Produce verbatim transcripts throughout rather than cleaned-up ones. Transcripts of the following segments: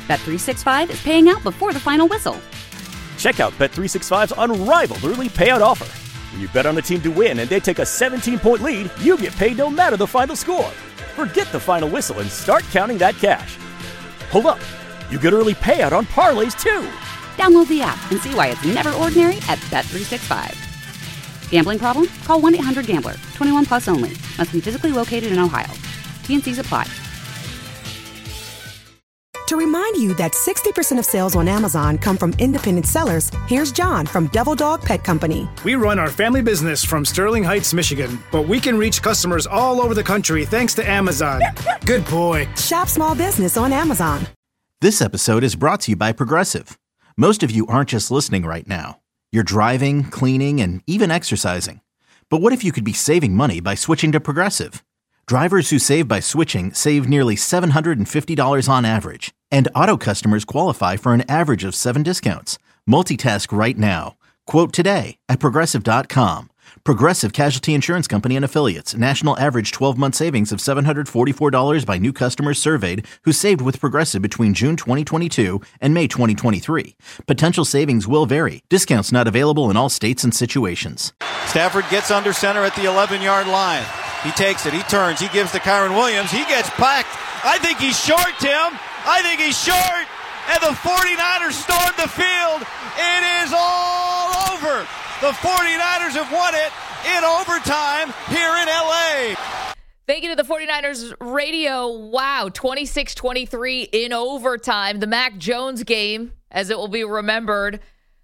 Bet three sixty-five is paying out before the final whistle. Check out Bet three sixty-five's unrivaled early payout offer. When you bet on a team to win and they take a seventeen-point lead, you get paid no matter the final score. Forget the final whistle and start counting that cash. Hold up. You get early payout on parlays, too. Download the app and see why it's never ordinary at Bet three sixty-five. Gambling problem? Call one eight hundred gambler. twenty-one plus only. Must be physically located in Ohio. T N Cs apply. To remind you that sixty percent of sales on Amazon come from independent sellers, here's John from Devil Dog Pet Company. We run our family business from Sterling Heights, Michigan, but we can reach customers all over the country thanks to Amazon. Good boy. Shop small business on Amazon. This episode is brought to you by Progressive. Most of you aren't just listening right now. You're driving, cleaning, and even exercising. But what if you could be saving money by switching to Progressive? Drivers who save by switching save nearly seven hundred fifty dollars on average. And auto customers qualify for an average of seven discounts. Multitask right now. Quote today at Progressive dot com. Progressive Casualty Insurance Company and Affiliates. National average twelve-month savings of seven hundred forty-four dollars by new customers surveyed who saved with Progressive between June twenty twenty-two and May twenty twenty-three. Potential savings will vary. Discounts not available in all states and situations. Stafford gets under center at the eleven-yard line. He takes it. He turns. He gives to Kyron Williams. He gets packed. I think he's short, Tim. I think he's short. And the 49ers storm the field. It is all over. The 49ers have won it in overtime here in L A. Thank you to the 49ers radio. Wow, twenty-six twenty-three in overtime. The Mac Jones game, as it will be remembered.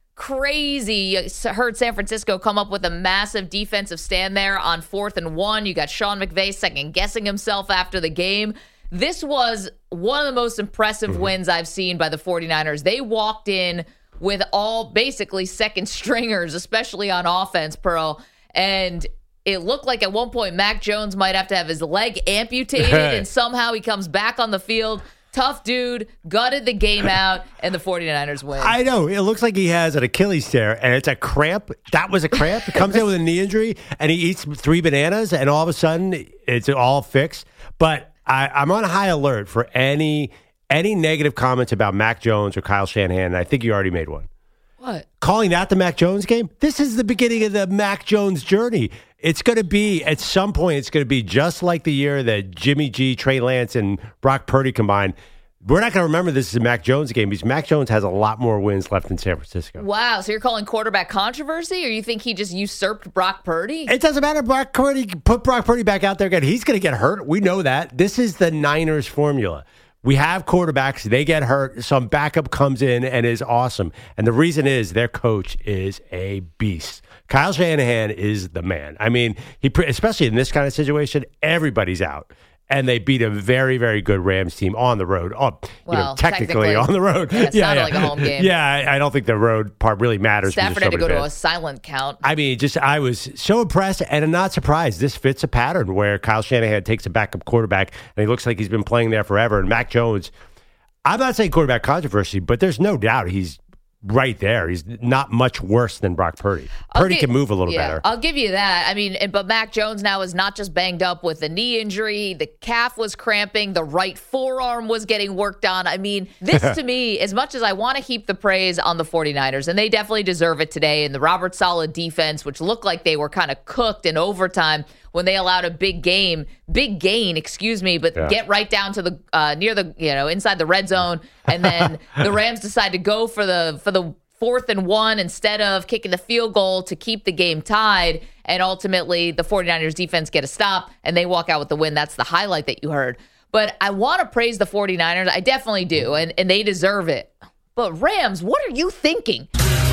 Crazy. Heard San Francisco come up with a massive defensive stand there on fourth and one. You got Sean McVay second-guessing himself after the game. This was one of the most impressive mm-hmm. wins I've seen by the 49ers. They walked in with all basically second stringers, especially on offense, Pearl. And it looked like at one point Mac Jones might have to have his leg amputated, and somehow he comes back on the field. Tough dude, gutted the game out, and the 49ers win. I know. It looks like he has an Achilles tear, and it's a cramp. That was a cramp. He comes in with a knee injury, and he eats three bananas, and all of a sudden, it's all fixed. But I, I'm on high alert for any any negative comments about Mac Jones or Kyle Shanahan, and I think you already made one. What? Calling that the Mac Jones game? This is the beginning of the Mac Jones journey. It's going to be, at some point, it's going to be just like the year that Jimmy G, Trey Lance, and Brock Purdy combined. We're not going to remember this is a Mac Jones game because Mac Jones has a lot more wins left in San Francisco. Wow, so you're calling quarterback controversy, or you think he just usurped Brock Purdy? It doesn't matter. Brock Purdy, put Brock Purdy back out there again. He's going to get hurt. We know that. This is the Niners formula. We have quarterbacks, they get hurt, some backup comes in and is awesome. And the reason is their coach is a beast. Kyle Shanahan is the man. I mean, he especially in this kind of situation, everybody's out. And they beat a very, very good Rams team on the road. Oh, well, you know, technically, technically on the road. Yeah, it yeah, sounded yeah. like a home game. Yeah, I, I don't think the road part really matters. Stafford had to go to a silent count. I mean, just I was so impressed and I'm not surprised. This fits a pattern where Kyle Shanahan takes a backup quarterback and he looks like he's been playing there forever. And Mac Jones, I'm not saying quarterback controversy, but there's no doubt he's right there. He's not much worse than Brock Purdy. I'll Purdy give, can move a little yeah, better. I'll give you that. I mean, but Mac Jones now is not just banged up with a knee injury. The calf was cramping. The right forearm was getting worked on. I mean, this to me, as much as I want to heap the praise on the 49ers, and they definitely deserve it today, and the Robert Saleh defense, which looked like they were kind of cooked in overtime when they allowed a big game, big gain, excuse me, but yeah. get right down to the uh, near the, you know, inside the red zone. And then the Rams decide to go for the for the fourth and one instead of kicking the field goal to keep the game tied. And ultimately, the 49ers defense get a stop and they walk out with the win. That's the highlight that you heard. But I want to praise the 49ers. I definitely do. And, and they deserve it. But Rams, what are you thinking?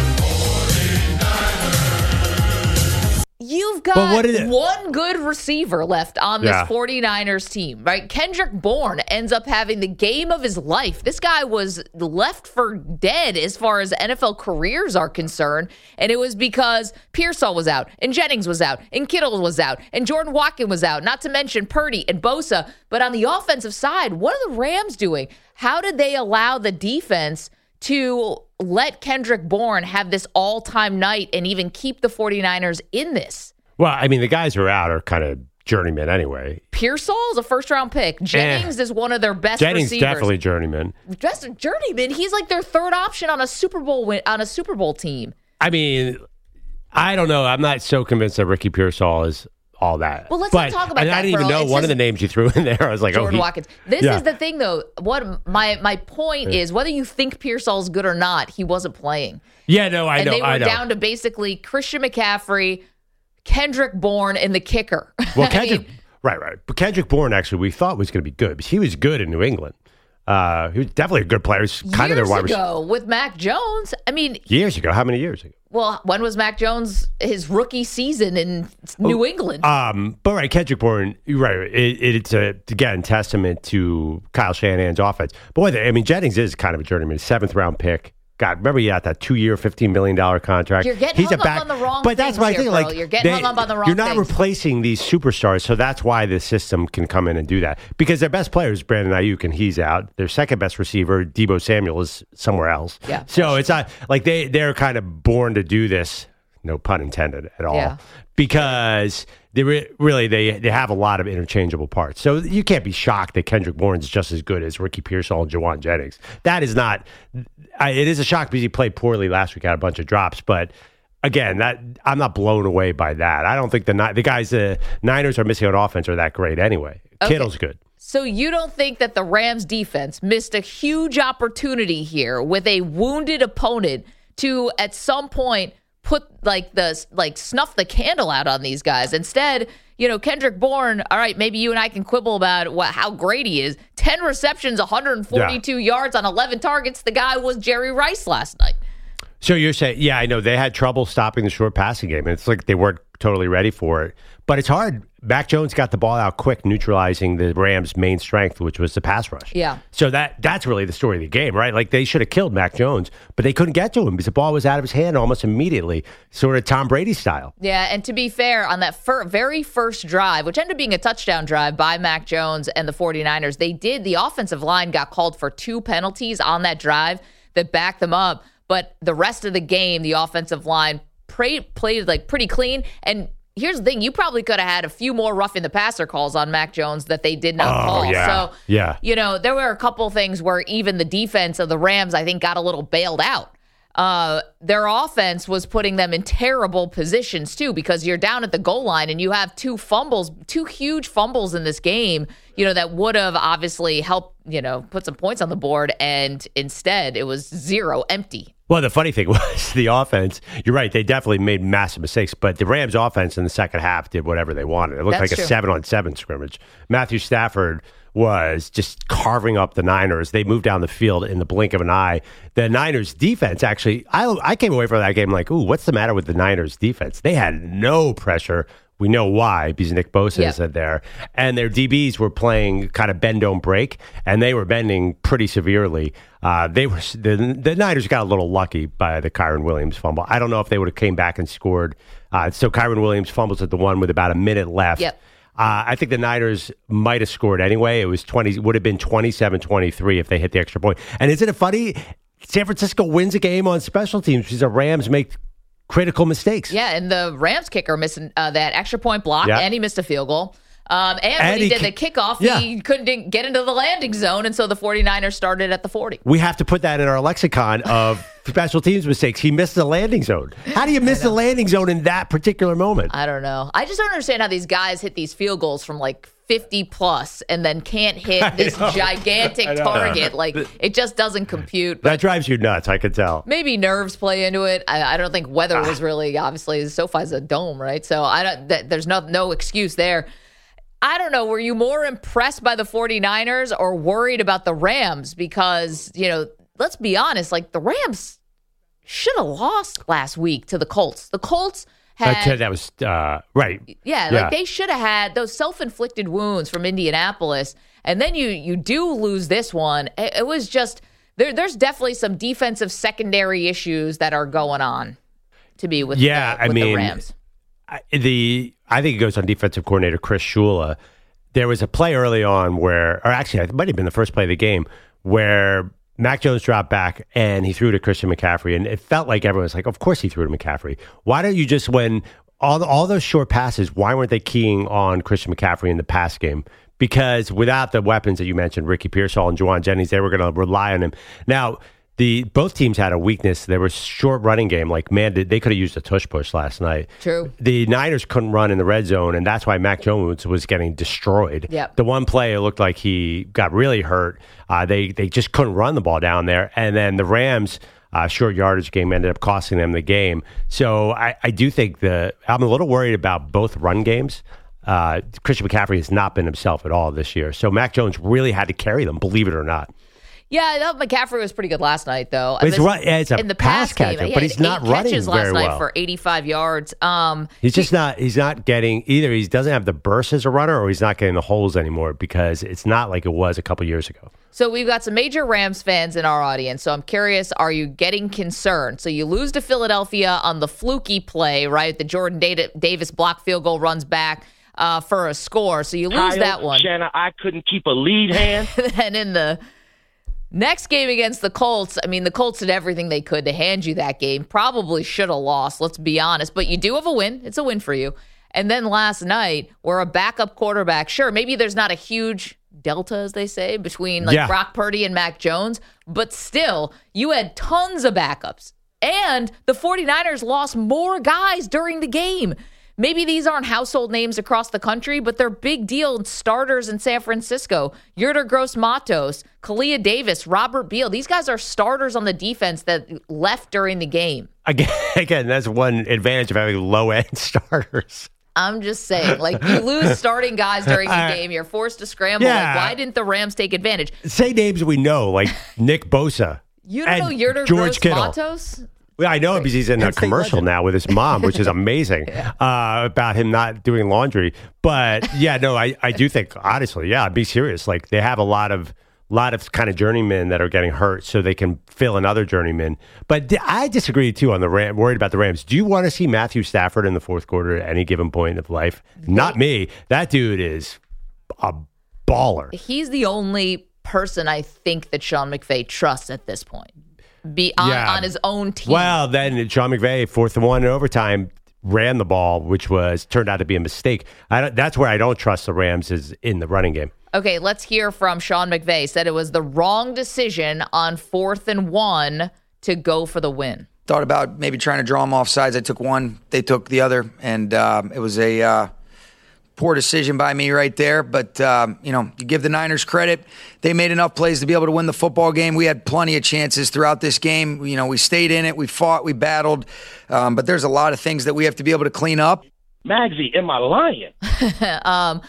You've got one good receiver left on this yeah. 49ers team, right? Kendrick Bourne ends up having the game of his life. This guy was left for dead as far as N F L careers are concerned, and it was because Pearsall was out, and Jennings was out, and Kittle was out, and Jordan Watkins was out, not to mention Purdy and Bosa. But on the offensive side, what are the Rams doing? How did they allow the defense to let Kendrick Bourne have this all-time night and even keep the 49ers in this? Well, I mean, the guys who are out are kind of journeyman anyway. Pearsall is a first-round pick. Jennings eh. is one of their best Jennings receivers. definitely journeyman. Just a journeyman. He's like their third option on a Super Bowl win, on a Super Bowl team. I mean, I don't know. I'm not so convinced that Ricky Pearsall is all that. Well, let's but, not talk about and that. I didn't even bro. know it's one of the names you threw in there. I was like, Jordan oh, he, Watkins. This yeah. is the thing, though. What my my point yeah. is, whether you think Pearsall's good or not, he wasn't playing. Yeah, no, I and know. And they were I know. down to basically Christian McCaffrey, Kendrick Bourne, and the kicker. Well, Kendrick, mean, right, right. But Kendrick Bourne, actually, we thought was going to be good because he was good in New England. Uh, he was definitely a good player. He's kind years of their wide receiver. ago with Mac Jones. I mean, years ago. How many years ago? Well, when was Mac Jones his rookie season in New oh, England? Um, but right, Kendrick Bourne, you're right. It, it, it's a again testament to Kyle Shanahan's offense. Boy, I mean, Jennings is kind of a journeyman, seventh round pick. God, remember he had that two-year, fifteen million dollars contract. You're getting He's hung a back, up on the wrong but that's things my here, thing. bro. Like you're getting they, hung up on the wrong You're not things. replacing these superstars, so that's why the system can come in and do that. Because their best player is Brandon Ayuk, and he's out. Their second best receiver, Deebo Samuel, is somewhere else. Yeah. So it's not like they they're kind of born to do this. No pun intended at all. Yeah. Because they re- really they they have a lot of interchangeable parts. So you can't be shocked that Kendrick Bourne's just as good as Ricky Pearsall and Jawan Jennings. That is not. I, it is a shock because he played poorly last week, had a bunch of drops, but. Again, that I'm not blown away by that. I don't think the the guys the Niners are missing on offense are that great anyway. Okay. Kittle's good. So you don't think that the Rams defense missed a huge opportunity here with a wounded opponent to at some point put like the like snuff the candle out on these guys? Instead, you know, Kendrick Bourne, all right, maybe you and I can quibble about what, how great he is. ten receptions, one hundred forty-two yeah. yards on eleven targets. The guy was Jerry Rice last night. So you're saying, yeah, I know they had trouble stopping the short passing game. And it's like they weren't totally ready for it. But it's hard. Mac Jones got the ball out quick, neutralizing the Rams' main strength, which was the pass rush. Yeah. So that that's really the story of the game, right? Like they should have killed Mac Jones, but they couldn't get to him because the ball was out of his hand almost immediately, sort of Tom Brady style. Yeah, and to be fair, on that fir- very first drive, which ended up being a touchdown drive by Mac Jones and the 49ers, they did, the offensive line got called for two penalties on that drive that backed them up. But the rest of the game, the offensive line pray, played like pretty clean. And here's the thing: you probably could have had a few more roughing the passer calls on Mac Jones that they did not oh, call. Yeah. So, yeah. you know, there were a couple things where even the defense of the Rams, I think, got a little bailed out. Uh, their offense was putting them in terrible positions too, because you're down at the goal line and you have two fumbles, two huge fumbles in this game, you know, that would have obviously helped, you know, put some points on the board. And instead it was zero, empty. Well, the funny thing was the offense, you're right, they definitely made massive mistakes, but the Rams offense in the second half did whatever they wanted. It looked That's like true. a seven on seven scrimmage. Matthew Stafford was just carving up the Niners. They moved down the field in the blink of an eye. The Niners defense, actually, I, I came away from that game like, ooh, what's the matter with the Niners defense? They had no pressure. We know why, because Nick Bosa yep. is in there. And their D Bs were playing kind of bend, don't break, and they were bending pretty severely. Uh, they were the, the Niners got a little lucky by the Kyren Williams fumble. I don't know if they would have came back and scored. Uh, so Kyren Williams fumbles at the one with about a minute left. Yep. Uh, I think the Niners might have scored anyway. It was twenty, would have been twenty-seven twenty-three if they hit the extra point. And isn't it funny? San Francisco wins a game on special teams because the Rams make critical mistakes. Yeah, and the Rams kicker missing uh, that extra point block, yeah. and he missed a field goal. Um, and, And when he, he did ki- the kickoff, yeah. he couldn't get into the landing zone, and so the 49ers started at the forty. We have to put that in our lexicon of special teams mistakes. He missed the landing zone. How do you miss the landing zone in that particular moment? I don't know. I just don't understand how these guys hit these field goals from like fifty plus and then can't hit this know. gigantic target. Like, it just doesn't compute. That drives you nuts, I could tell. Maybe nerves play into it. I, I don't think weather was really, obviously, SoFi's a dome, right? So I don't. Th- there's no no excuse there. I don't know. Were you more impressed by the 49ers or worried about the Rams? Because, you know, let's be honest, like the Rams should have lost last week to the Colts. The Colts had... That, that was, uh, right. Yeah, Yeah. like they should have had those self-inflicted wounds from Indianapolis. And then you you do lose this one. It, it was just, there, there's definitely some defensive secondary issues that are going on to be with, Yeah, the, I with mean, the Rams. I, the I think it goes on defensive coordinator Chris Shula. There was a play early on where, or actually, it might have been the first play of the game, where Mac Jones dropped back and he threw to Christian McCaffrey, and it felt like everyone was like, "Of course he threw to McCaffrey. Why don't you just when all the, all those short passes, why weren't they keying on Christian McCaffrey in the pass game? Because without the weapons that you mentioned, Ricky Pearsall and Juwan Jennings, they were going to rely on him. Now, the both teams had a weakness. There was short running game. Like, man, they could have used a tush push last night. True. The Niners couldn't run in the red zone, and that's why Mac Jones was getting destroyed. Yep. The one play, it looked like he got really hurt. Uh, they, they just couldn't run the ball down there. And then the Rams... Uh, short yardage game ended up costing them the game. So I, I do think the I'm a little worried about both run games. Uh, Christian McCaffrey has not been himself at all this year. So Mac Jones really had to carry them, believe it or not. Yeah, I thought McCaffrey was pretty good last night, though. But it's, run, it's a in the pass, pass catcher, game, but he's not eight running catches very last night well. for eighty-five yards. Um, he's just he, not. He's not getting either. He doesn't have the burst as a runner, or he's not getting the holes anymore because it's not like it was a couple years ago. So we've got some major Rams fans in our audience. So I'm curious, are you getting concerned? So you lose to Philadelphia on the fluky play, right? The Jordan Davis block field goal runs back uh, for a score. So you lose Kyle, that one. Shanna, I couldn't keep a lead hand. And in the next game against the Colts, I mean, the Colts did everything they could to hand you that game. Probably should have lost, let's be honest. But you do have a win. It's a win for you. And then last night, where a backup quarterback, sure, maybe there's not a huge delta, as they say, between like yeah. Brock Purdy and Mac Jones, but still, you had tons of backups. And the 49ers lost more guys during the game. Maybe these aren't household names across the country, but they're big deal starters in San Francisco. Yerder Gross-Matos, Kalia Davis, Robert Beal. These guys are starters on the defense that left during the game. Again, again that's one advantage of having low-end starters. I'm just saying, like, you lose starting guys during the uh, game. You're forced to scramble. Yeah. Like, why didn't the Rams take advantage? Say names we know, like Nick Bosa. You don't know Yerder George Gross-Matos? Well, I know him because he's in a commercial now with his mom, which is amazing, yeah. uh, about him not doing laundry. But, yeah, no, I, I do think, honestly, yeah, I'd be serious. Like, they have a lot of lot of kind of journeymen that are getting hurt so they can fill another journeyman. But I disagree, too, on the Ram, worried about the Rams. Do you want to see Matthew Stafford in the fourth quarter at any given point of life? Not me. That dude is a baller. He's the only person I think that Sean McVay trusts at this point. Be on, yeah. on his own team. Well, then Sean McVay, fourth and one in overtime, ran the ball, which was turned out to be a mistake. I don't, that's where I don't trust the Rams is in the running game. Okay, let's hear from Sean McVay. Said it was the wrong decision on fourth and one to go for the win. Thought about maybe trying to draw them off sides. I took one, they took the other, and um, it was a uh, poor decision by me right there. But, um, you know, you give the Niners credit. They made enough plays to be able to win the football game. We had plenty of chances throughout this game. You know, we stayed in it. We fought. We battled. Um, but there's a lot of things that we have to be able to clean up. Magsy, am I lying? um,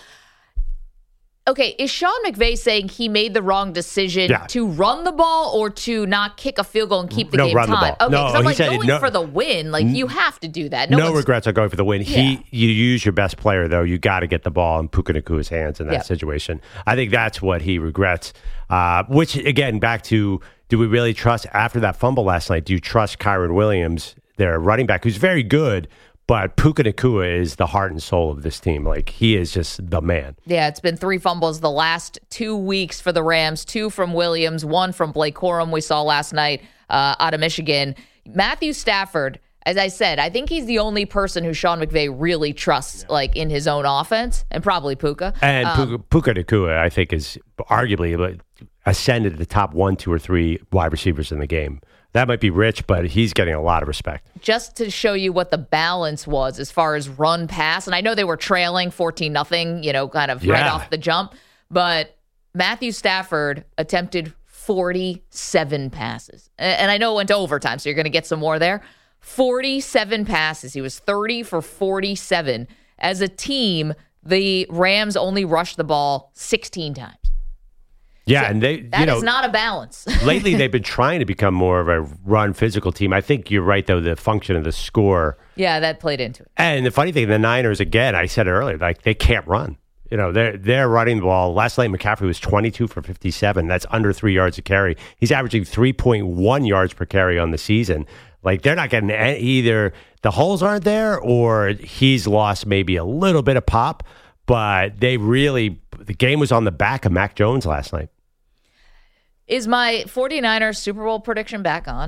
okay, is Sean McVay saying he made the wrong decision yeah. to run the ball or to not kick a field goal and keep the no, game run tied? The ball. Okay, no, because I'm he like, said going no, for the win, like, you have to do that. No, no regrets on going for the win. Yeah. He, you use your best player, though. You got to get the ball in Puka Nakua's hands in that yep. situation. I think that's what he regrets. Uh, which, again, back to, do we really trust, after that fumble last night, do you trust Kyren Williams, their running back, who's very good, but Puka Nacua is the heart and soul of this team. Like, he is just the man. Yeah, it's been three fumbles the last two weeks for the Rams, two from Williams, one from Blake Corum we saw last night uh, out of Michigan. Matthew Stafford, as I said, I think he's the only person who Sean McVay really trusts, yeah. like, in his own offense, and probably Puka. And um, Puka, Puka Nacua, I think, is arguably ascended to the top one, two, or three wide receivers in the game. That might be rich, but he's getting a lot of respect. Just to show you what the balance was as far as run pass, and I know they were trailing fourteen nothing, you know, kind of yeah. right off the jump, but Matthew Stafford attempted forty-seven passes. And I know it went to overtime, so you're going to get some more there. forty-seven passes. He was thirty for forty-seven. As a team, the Rams only rushed the ball sixteen times. Yeah, so and they that you know, is not a balance. Lately, they've been trying to become more of a run physical team. I think you're right, though, the function of the score. Yeah, that played into it. And the funny thing, the Niners, again, I said it earlier, like, they can't run. You know, they're, they're running the ball. Last night, McCaffrey was twenty-two for fifty-seven. That's under three yards a carry. He's averaging three point one yards per carry on the season. Like, they're not getting any, either the holes aren't there or he's lost maybe a little bit of pop. But they really, the game was on the back of Mac Jones last night. Is my 49ers Super Bowl prediction back on?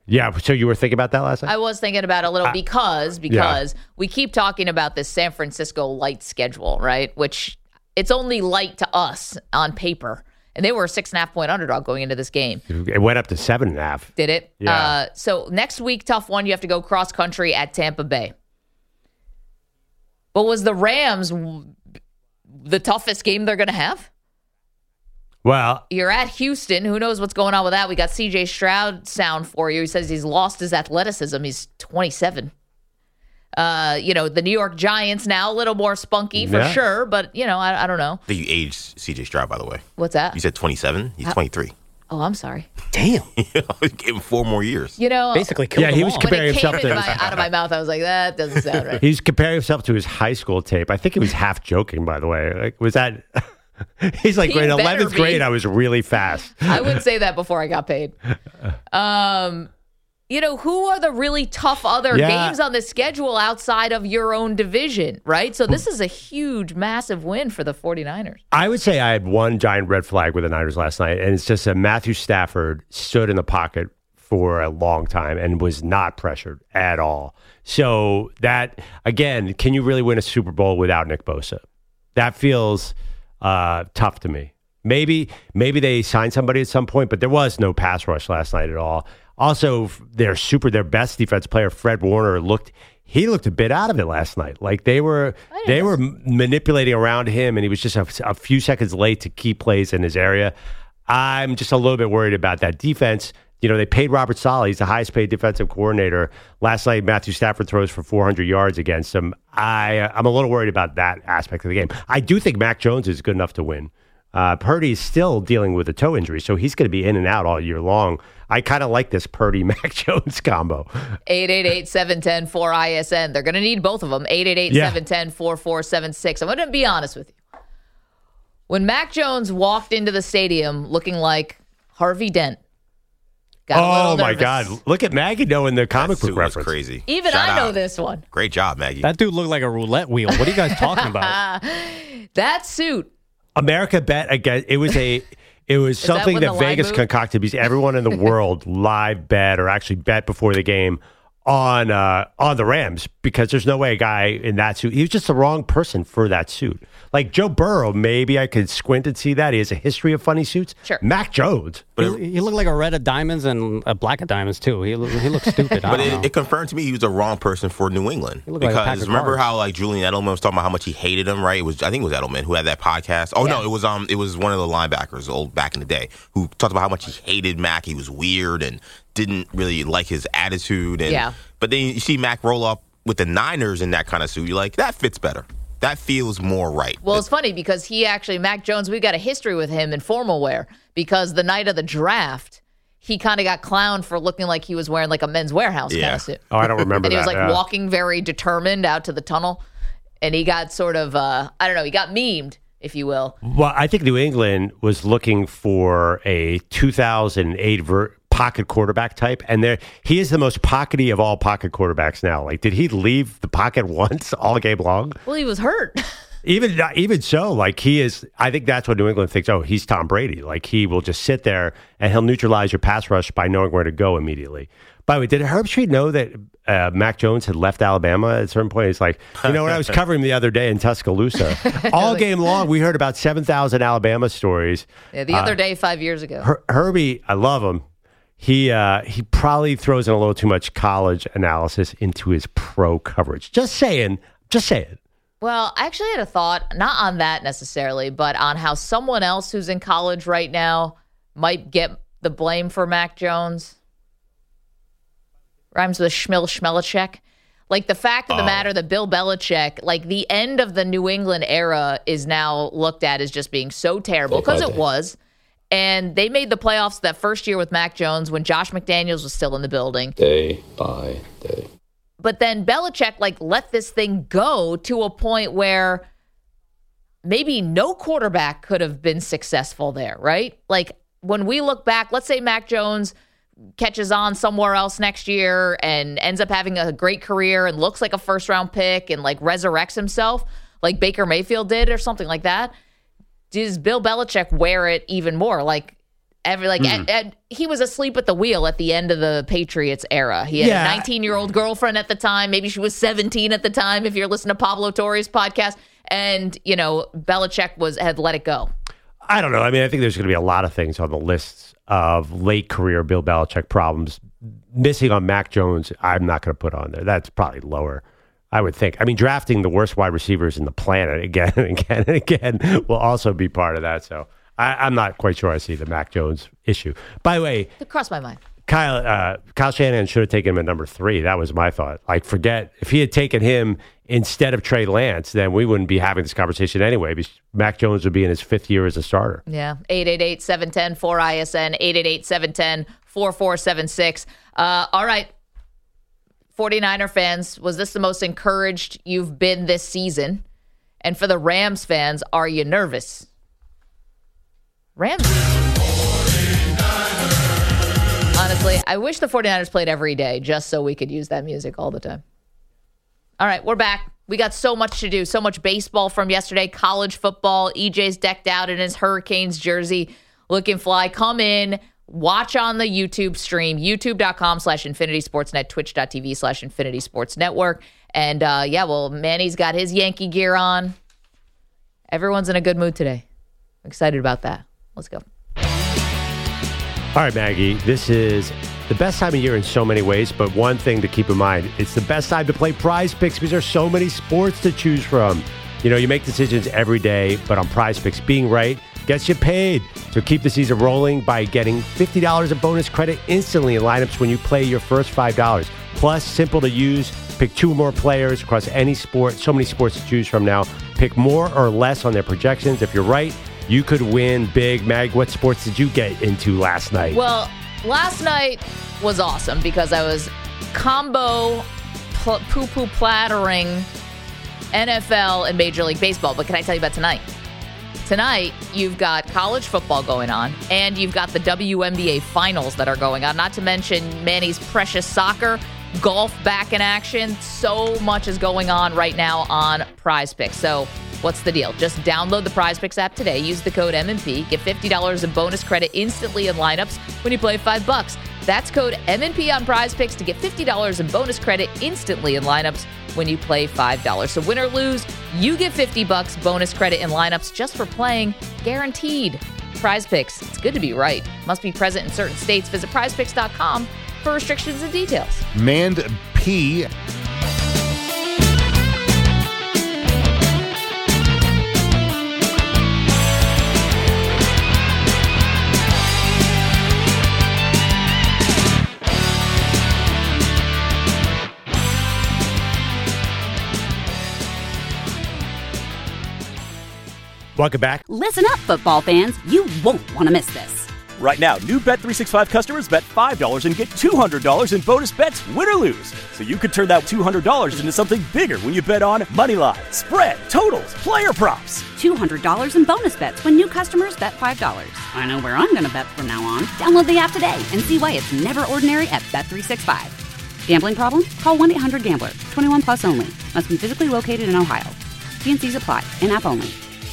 Yeah, so you were thinking about that last night? I was thinking about it a little I- because because yeah. we keep talking about this San Francisco light schedule, right? Which it's only light to us on paper. And they were a six and a half point underdog going into this game. It went up to seven and a half. Did it? Yeah. Uh, so next week, tough one. You have to go cross country at Tampa Bay. But was the Rams the toughest game they're going to have? Well, you're at Houston. Who knows what's going on with that? We got C J Stroud sound for you. He says he's lost his athleticism. He's twenty-seven. Uh, you know, the New York Giants now a little more spunky for Yeah. sure, but you know, I, I don't know. I think you aged C J Stroud, by the way. What's that? You said twenty-seven. He's How- twenty-three. Oh, I'm sorry. Damn. Gave him four more years. You know, Basically killed Yeah, them he was all. comparing when it himself came to- in my, out of my mouth. I was like, that doesn't sound right. He's comparing himself to his high school tape. I think he was half joking, by the way. Like, was that? He's like, He in better eleventh be. grade, I was really fast. I would say that before I got paid. Um, you know, who are the really tough other Yeah. games on the schedule outside of your own division, right? So this is a huge, massive win for the 49ers. I would say I had one giant red flag with the Niners last night, and it's just that Matthew Stafford stood in the pocket for a long time and was not pressured at all. So that, again, can you really win a Super Bowl without Nick Bosa? That feels uh, tough to me. Maybe maybe they signed somebody at some point, but there was no pass rush last night at all. Also, their super, their best defense player, Fred Warner, looked he looked a bit out of it last night. Like they were they were manipulating around him, and he was just a, a few seconds late to key plays in his area. I'm just a little bit worried about that defense. You know, they paid Robert Saleh. He's the highest paid defensive coordinator. Last night, Matthew Stafford throws for four hundred yards against him. I, I'm a little worried about that aspect of the game. I do think Mac Jones is good enough to win. Uh, Purdy's still dealing with a toe injury, so he's going to be in and out all year long. I kind of like this Purdy-Mac Jones combo. eight eight eight, seven one zero, four I S N. They're going to need both of them. eight eight eight, seven one zero, four four seven six. I'm going to be honest with you. When Mac Jones walked into the stadium looking like Harvey Dent, got a Oh, little my nervous. God. Look at Maggie knowing the comic book suit was reference. crazy. Even Shout I know out. this one. Great job, Maggie. That dude looked like a roulette wheel. What are you guys talking about? That suit. America bet against it was a it was that something when that, the line Vegas moved? concocted because everyone in the world live bet or actually bet before the game on uh, on the Rams because there's no way a guy in that suit. He was just the wrong person for that suit. Like Joe Burrow, maybe I could squint and see that he has a history of funny suits. Sure. Mac Jones, He, he looked like a red of diamonds and a black of diamonds too. He look- he looked stupid. I But don't know. it, it confirmed to me he was the wrong person for New England. looked like a pack Because of remember cards. how like Julian Edelman was talking about how much he hated him, right? It was I think it was Edelman who had that podcast. Oh no, Yeah. it was um it was one of the linebackers old back in the day who talked about how much he hated Mac. He was weird and didn't really like his attitude. And Yeah. but then you see Mac roll up with the Niners in that kind of suit. You're like, that fits better. That feels more right. Well, it's funny because he actually, Mac Jones, we've got a history with him in formal wear because the night of the draft, he kind of got clowned for looking like he was wearing like a Men's Warehouse kind Yeah. of suit. Oh, I don't remember And he was that, like yeah. walking very determined out to the tunnel. And he got sort of, uh, I don't know, he got memed, if you will. Well, I think New England was looking for a two thousand eight ver- pocket quarterback type, and there he is the most pockety of all pocket quarterbacks now. Like, did he leave the pocket once all game long? Well, he was hurt. Even even so, like he is. I think that's what New England thinks. Oh, he's Tom Brady. Like he will just sit there and he'll neutralize your pass rush by knowing where to go immediately. By the way, did Herb Street know that uh, Mac Jones had left Alabama at a certain point? It's like, you know, when I was covering him the other day in Tuscaloosa, all game long, we heard about seven thousand Alabama stories. Yeah, the other Uh, day, five years ago. Her- Herbie, I love him. He uh, he probably throws in a little too much college analysis into his pro coverage. Just saying. Just saying. Well, I actually had a thought, not on that necessarily, but on how someone else who's in college right now might get the blame for Mac Jones. Rhymes with Schmil Schmelichek. Like the fact of the Oh. matter that Bill Belichick, like the end of the New England era is now looked at as just being so terrible because it was. And they made the playoffs that first year with Mac Jones when Josh McDaniels was still in the building. Day by day. But then Belichick like let this thing go to a point where maybe no quarterback could have been successful there, right? Like when we look back, let's say Mac Jones catches on somewhere else next year and ends up having a great career and looks like a first round pick and like resurrects himself like Baker Mayfield did or something like that. Does Bill Belichick wear it even more? Like Every like, Mm. and, and he was asleep at the wheel at the end of the Patriots era. He had Yeah. a nineteen-year-old girlfriend at the time. Maybe she was seventeen at the time. If you're listening to Pablo Torre's podcast, and you know, Belichick was had let it go. I don't know. I mean, I think there's going to be a lot of things on the lists of late career Bill Belichick problems. Missing on Mac Jones, I'm not going to put on there. That's probably lower, I would think. I mean, drafting the worst wide receivers in the planet again and again and again will also be part of that. So I, I'm not quite sure I see the Mac Jones issue. By the way, It crossed my mind. Kyle uh, Kyle Shanahan should have taken him at number three. That was my thought. Like, forget if he had taken him instead of Trey Lance, then we wouldn't be having this conversation anyway. Because Mac Jones would be in his fifth year as a starter. Yeah, eight eight eight, seven one zero, four I S N, eight eight eight, seven one zero, four four seven six. Uh, all right, 49er fans, was this the most encouraged you've been this season? And for the Rams fans, are you nervous? Rams. Honestly, I wish the 49ers played every day just so we could use that music all the time. All right, we're back. We got so much to do, so much baseball from yesterday, college football. E J's decked out in his Hurricanes jersey, looking fly. Come in, watch on the YouTube stream, youtube.com slash Infinity Sportsnet, twitch.tv slash Infinity Sports Network. And uh, yeah, well, Manny's got his Yankee gear on. Everyone's in a good mood today. I'm excited about that. Let's go. All right, Maggie, this is the best time of year in so many ways, but one thing to keep in mind, it's the best time to play Prize Picks because there's so many sports to choose from. You know, you make decisions every day, but on Prize Picks, being right gets you paid. So keep the season rolling by getting fifty dollars in bonus credit instantly in lineups when you play your first five dollars. Plus, simple to use. Pick two or more players across any sport. So many sports to choose from now. Pick more or less on their projections. If you're right, you could win big. Mag, what sports did you get into last night? Well, last night was awesome because I was combo pl- poo-poo plattering N F L and Major League Baseball. But can I tell you about tonight? Tonight, you've got college football going on, and you've got the W N B A finals that are going on, not to mention Manny's precious soccer, golf back in action. So much is going on right now on Prize Picks. So what's the deal? Just download the Prize Picks app today. Use the code M and P. Get fifty dollars in bonus credit instantly in lineups when you play five bucks. That's code M and P on Prize Picks to get fifty dollars in bonus credit instantly in lineups when you play five dollars. So win or lose, you get fifty bucks bonus credit in lineups just for playing, guaranteed. Prize Picks. It's good to be right. Must be present in certain states. Visit prize picks dot com for restrictions and details. Mand P. Welcome back. Listen up, football fans. You won't want to miss this. Right now, new Bet three sixty-five customers bet five dollars and get two hundred dollars in bonus bets, win or lose. So you could turn that two hundred dollars into something bigger when you bet on moneyline, spread, totals, player props. two hundred dollars in bonus bets when new customers bet five dollars. I know where I'm going to bet from now on. Download the app today and see why it's never ordinary at Bet three sixty-five. Gambling problem? Call one eight hundred gambler. twenty-one plus only. Must be physically located in Ohio. T N Cs apply. In-app only.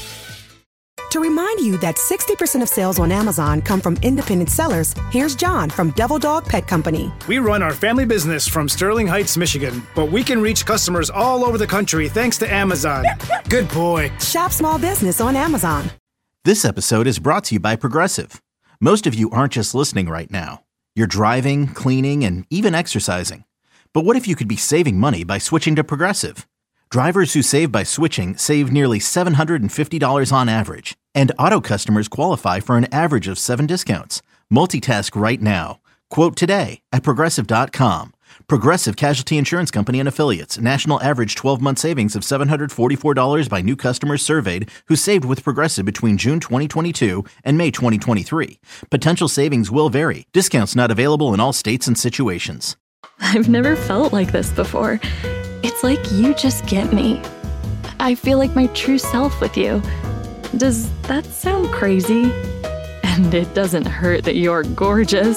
To remind you that sixty percent of sales on Amazon come from independent sellers, here's John from Devil Dog Pet Company. We run our family business from Sterling Heights, Michigan, but we can reach customers all over the country thanks to Amazon. Good boy. Shop small business on Amazon. This episode is brought to you by Progressive. Most of you aren't just listening right now. You're driving, cleaning, and even exercising. But what if you could be saving money by switching to Progressive? Drivers who save by switching save nearly seven hundred fifty dollars on average. And auto customers qualify for an average of seven discounts. Multitask right now. Quote today at Progressive dot com. Progressive Casualty Insurance Company and Affiliates. National average twelve-month savings of seven hundred forty-four dollars by new customers surveyed who saved with Progressive between June twenty twenty-two and May twenty twenty-three. Potential savings will vary. Discounts not available in all states and situations. I've never felt like this before. It's like you just get me. I feel like my true self with you. Does that sound crazy? And it doesn't hurt that you're gorgeous.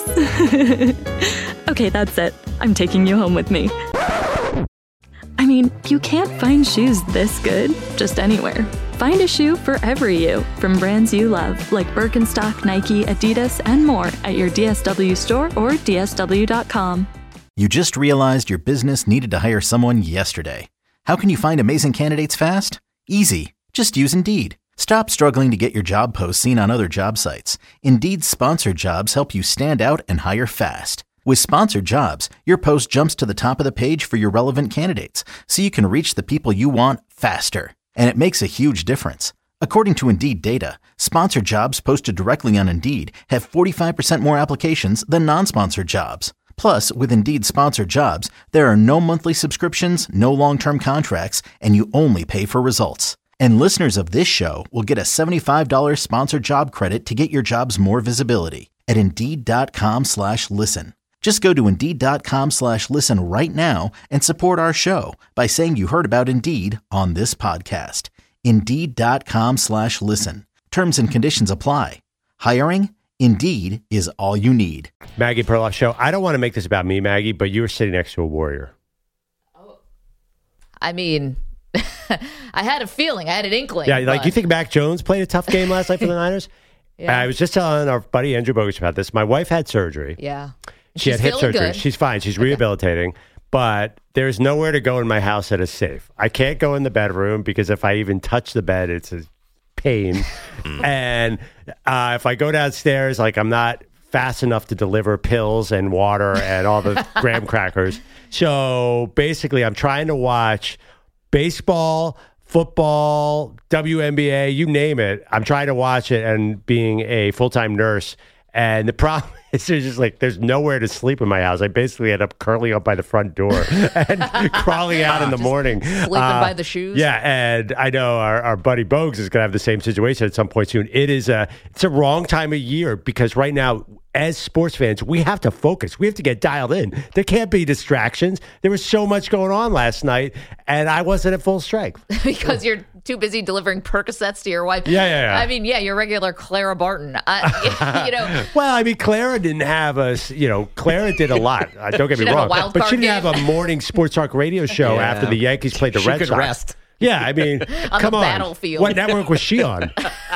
Okay, that's it. I'm taking you home with me. I mean, you can't find shoes this good just anywhere. Find a shoe for every you from brands you love, like Birkenstock, Nike, Adidas, and more at your D S W store or D S W dot com. You just realized your business needed to hire someone yesterday. How can you find amazing candidates fast? Easy. Just use Indeed. Stop struggling to get your job posts seen on other job sites. Indeed's sponsored jobs help you stand out and hire fast. With sponsored jobs, your post jumps to the top of the page for your relevant candidates, so you can reach the people you want faster. And it makes a huge difference. According to Indeed data, sponsored jobs posted directly on Indeed have forty-five percent more applications than non-sponsored jobs. Plus, with Indeed sponsored jobs, there are no monthly subscriptions, no long-term contracts, and you only pay for results. And listeners of this show will get a seventy-five dollars sponsored job credit to get your jobs more visibility at Indeed.com slash listen. Just go to Indeed.com slash listen right now and support our show by saying you heard about Indeed on this podcast. Indeed.com slash listen. Terms and conditions apply. Hiring? Indeed is all you need. Maggie Perloff Show. I don't want to make this about me, Maggie, but you were sitting next to a Warrior. I mean, I had a feeling. I had an inkling. Yeah, like but... you think Mac Jones played a tough game last night for the Niners? Yeah. I was just telling our buddy Andrew Bogus about this. My wife had surgery. Yeah. She She's had hip surgery. Good. She's fine. She's rehabilitating. But there's nowhere to go in my house that is safe. I can't go in the bedroom because if I even touch the bed, it's a pain. And uh, if I go downstairs, like I'm not fast enough to deliver pills and water and all the graham crackers. So basically, I'm trying to watch baseball, football, W N B A, you name it. I'm trying to watch it and being a full-time nurse. And the problem is there's just like, there's nowhere to sleep in my house. I basically end up curling up by the front door and crawling out in the morning. Sleeping uh, by the shoes. Yeah. And I know our, our buddy Bogues is going to have the same situation at some point soon. It is a, it's a wrong time of year because right now, as sports fans, we have to focus. We have to get dialed in. There can't be distractions. There was so much going on last night, and I wasn't at full strength. Because you're too busy delivering Percocets to your wife. Yeah, yeah, yeah. I mean, yeah, your regular Clara Barton. Uh, you know. Well, I mean, Clara didn't have a, you know, Clara did a lot. Uh, don't get me wrong. But she didn't game. have a morning sports talk radio show yeah. after the Yankees played the she Red could Sox. Rest. Yeah, I mean, on come the on. Battlefield. What network was she on?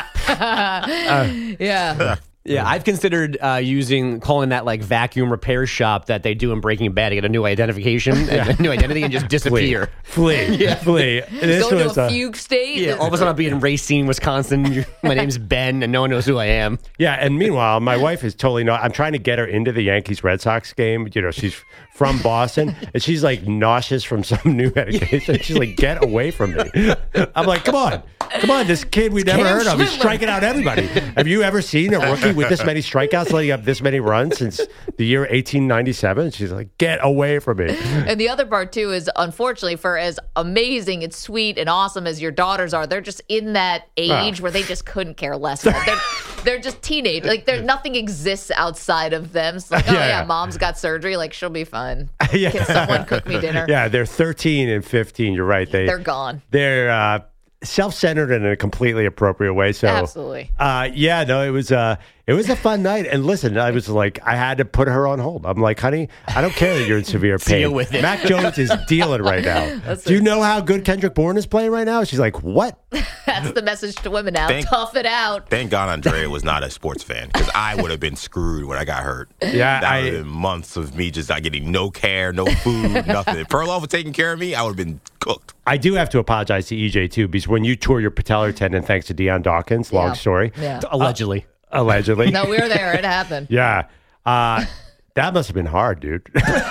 uh, yeah. Yeah, I've considered uh, using calling that like vacuum repair shop that they do in Breaking Bad to get a new identification, yeah. and a new identity, and just disappear. Flee, flee, yeah. flee. This Go to a, a fugue state. Yeah, all of a sudden I'll be in Racine, Wisconsin. My name's Ben, and no one knows who I am. Yeah, and meanwhile, my wife is totally not. I'm trying to get her into the Yankees Red Sox game. You know, she's from Boston, and she's like nauseous from some new medication. She's like, get away from me. I'm like, come on, come on, this kid we never heard of. He's striking out everybody. Have you ever seen a rookie with this many strikeouts, letting up this many runs since the year eighteen ninety-seven? She's like, get away from me. And the other part, too, is unfortunately, for as amazing and sweet and awesome as your daughters are, they're just in that age oh. where they just couldn't care less. They're, they're just teenage. Like, there nothing exists outside of them. It's like, oh, yeah, yeah, mom's got surgery. Like, she'll be fine. Yeah. Can someone cook me dinner? Yeah, they're thirteen and fifteen. You're right. They, they're gone. They're uh, self-centered in a completely appropriate way. So, absolutely. Uh, yeah, no, it was uh, it was a fun night. And listen, I was like, I had to put her on hold. I'm like, honey, I don't care that you're in severe pain. Deal with it. Mac Jones is dealing right now. That's Do you know how good Kendrick Bourne is playing right now? She's like, what? That's the message to women now. Thank, Tough it out. Thank God Andrea was not a sports fan, because I would have been screwed when I got hurt. Yeah, that I, would have been months of me just not getting no care, no food, nothing. If Perloff was taking care of me, I would have been cooked. I do have to apologize to E J, too, because when you tore your patellar tendon, thanks to Deion Dawkins, long yeah. story. Yeah. Allegedly. Uh, allegedly. No, we were there. It happened. Yeah. Uh, that must have been hard, dude.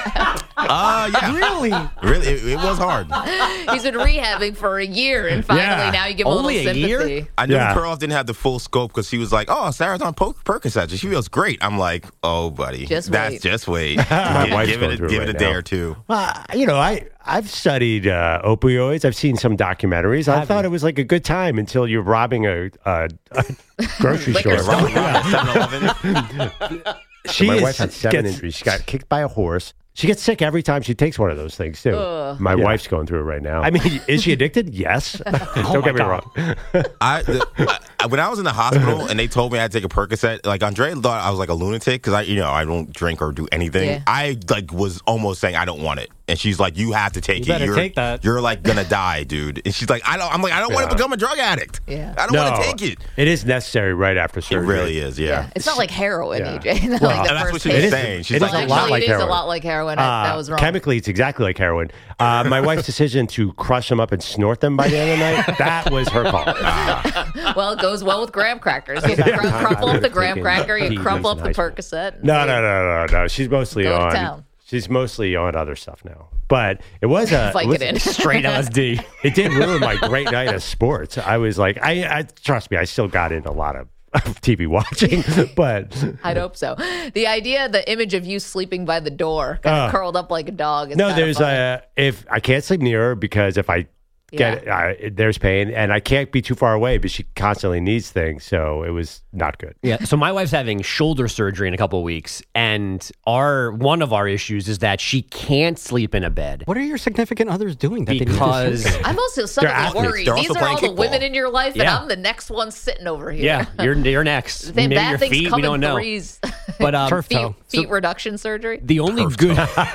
Uh, yeah. Really? Really? It, it was hard. He's been rehabbing for a year, and finally Yeah. now you give him Only a little a sympathy. year? I knew Yeah. Perloff didn't have the full scope because she was like, oh, Sarah's on per- Percocet. She feels great. I'm like, oh, buddy. Just That's wait. just wait. My give wife's give going it, a, through it give right it a day now. or two. Well, you know, I, I've studied uh, opioids. I've seen some documentaries. I Have thought you? it was like a good time until you're robbing a, a, a grocery store. Liquor store. seven eleven She My is, wife had seven gets- injuries. She got kicked by a horse. She gets sick every time she takes one of those things, too. Ugh. My Yeah. wife's going through it right now. I mean, is she addicted? Yes. Don't get me wrong. I, the, I when I was in the hospital and they told me I had to take a Percocet, like Andre thought I was like a lunatic because I, you know, I don't drink or do anything. Yeah. I like was almost saying I don't want it, and she's like, "You have to take You it. better You're take that. You're like gonna die, dude." And she's like, "I don't." I'm like, "I don't want Yeah. to become a drug addict. Yeah. I don't No, want to take it." It is necessary right after It surgery. really is. Yeah. It's not like heroin, Yeah. E J. Not Well, like the that's first what she's taste. It is- saying. She's it like, is a Well, lot actually, like it is heroin. a lot like heroin. I, that Uh, was wrong. Chemically, it's exactly like heroin. Uh, my wife's decision to crush them up and snort them by the end of the night, that was her call. Well, it goes well with graham crackers. You cr- crumple up the graham Taking cracker, you P crumple Ds up in the high Percocet. No, no, no, no, no. She's mostly Go to on. town. She's mostly on other stuff now. But it was a Vicodin. it was- Straight L S D. It did ruin my great night of sports. I was like, I, I trust me, I still got into a lot of T V watching, but I'd hope so. The idea, the image of you sleeping by the door, kind of Uh, curled up like a dog. Is no, kinda there's funny. a if I can't sleep near her because if I get uh, there's pain and I can't be too far away, but she constantly needs things, so it was not good. Yeah. So my wife's having shoulder surgery in a couple of weeks, and our one of our issues is that she can't sleep in a bed. What are your significant others doing? That Because they need to I'm also suddenly athletes. worried. They're These also are all the playing women kickball. in your life, and Yeah. I'm the next one sitting over here. yeah, you're you're next. They Maybe bad your things feet. come We don't in know. threes. But um, Turf feet, toe. feet reduction surgery. The only good,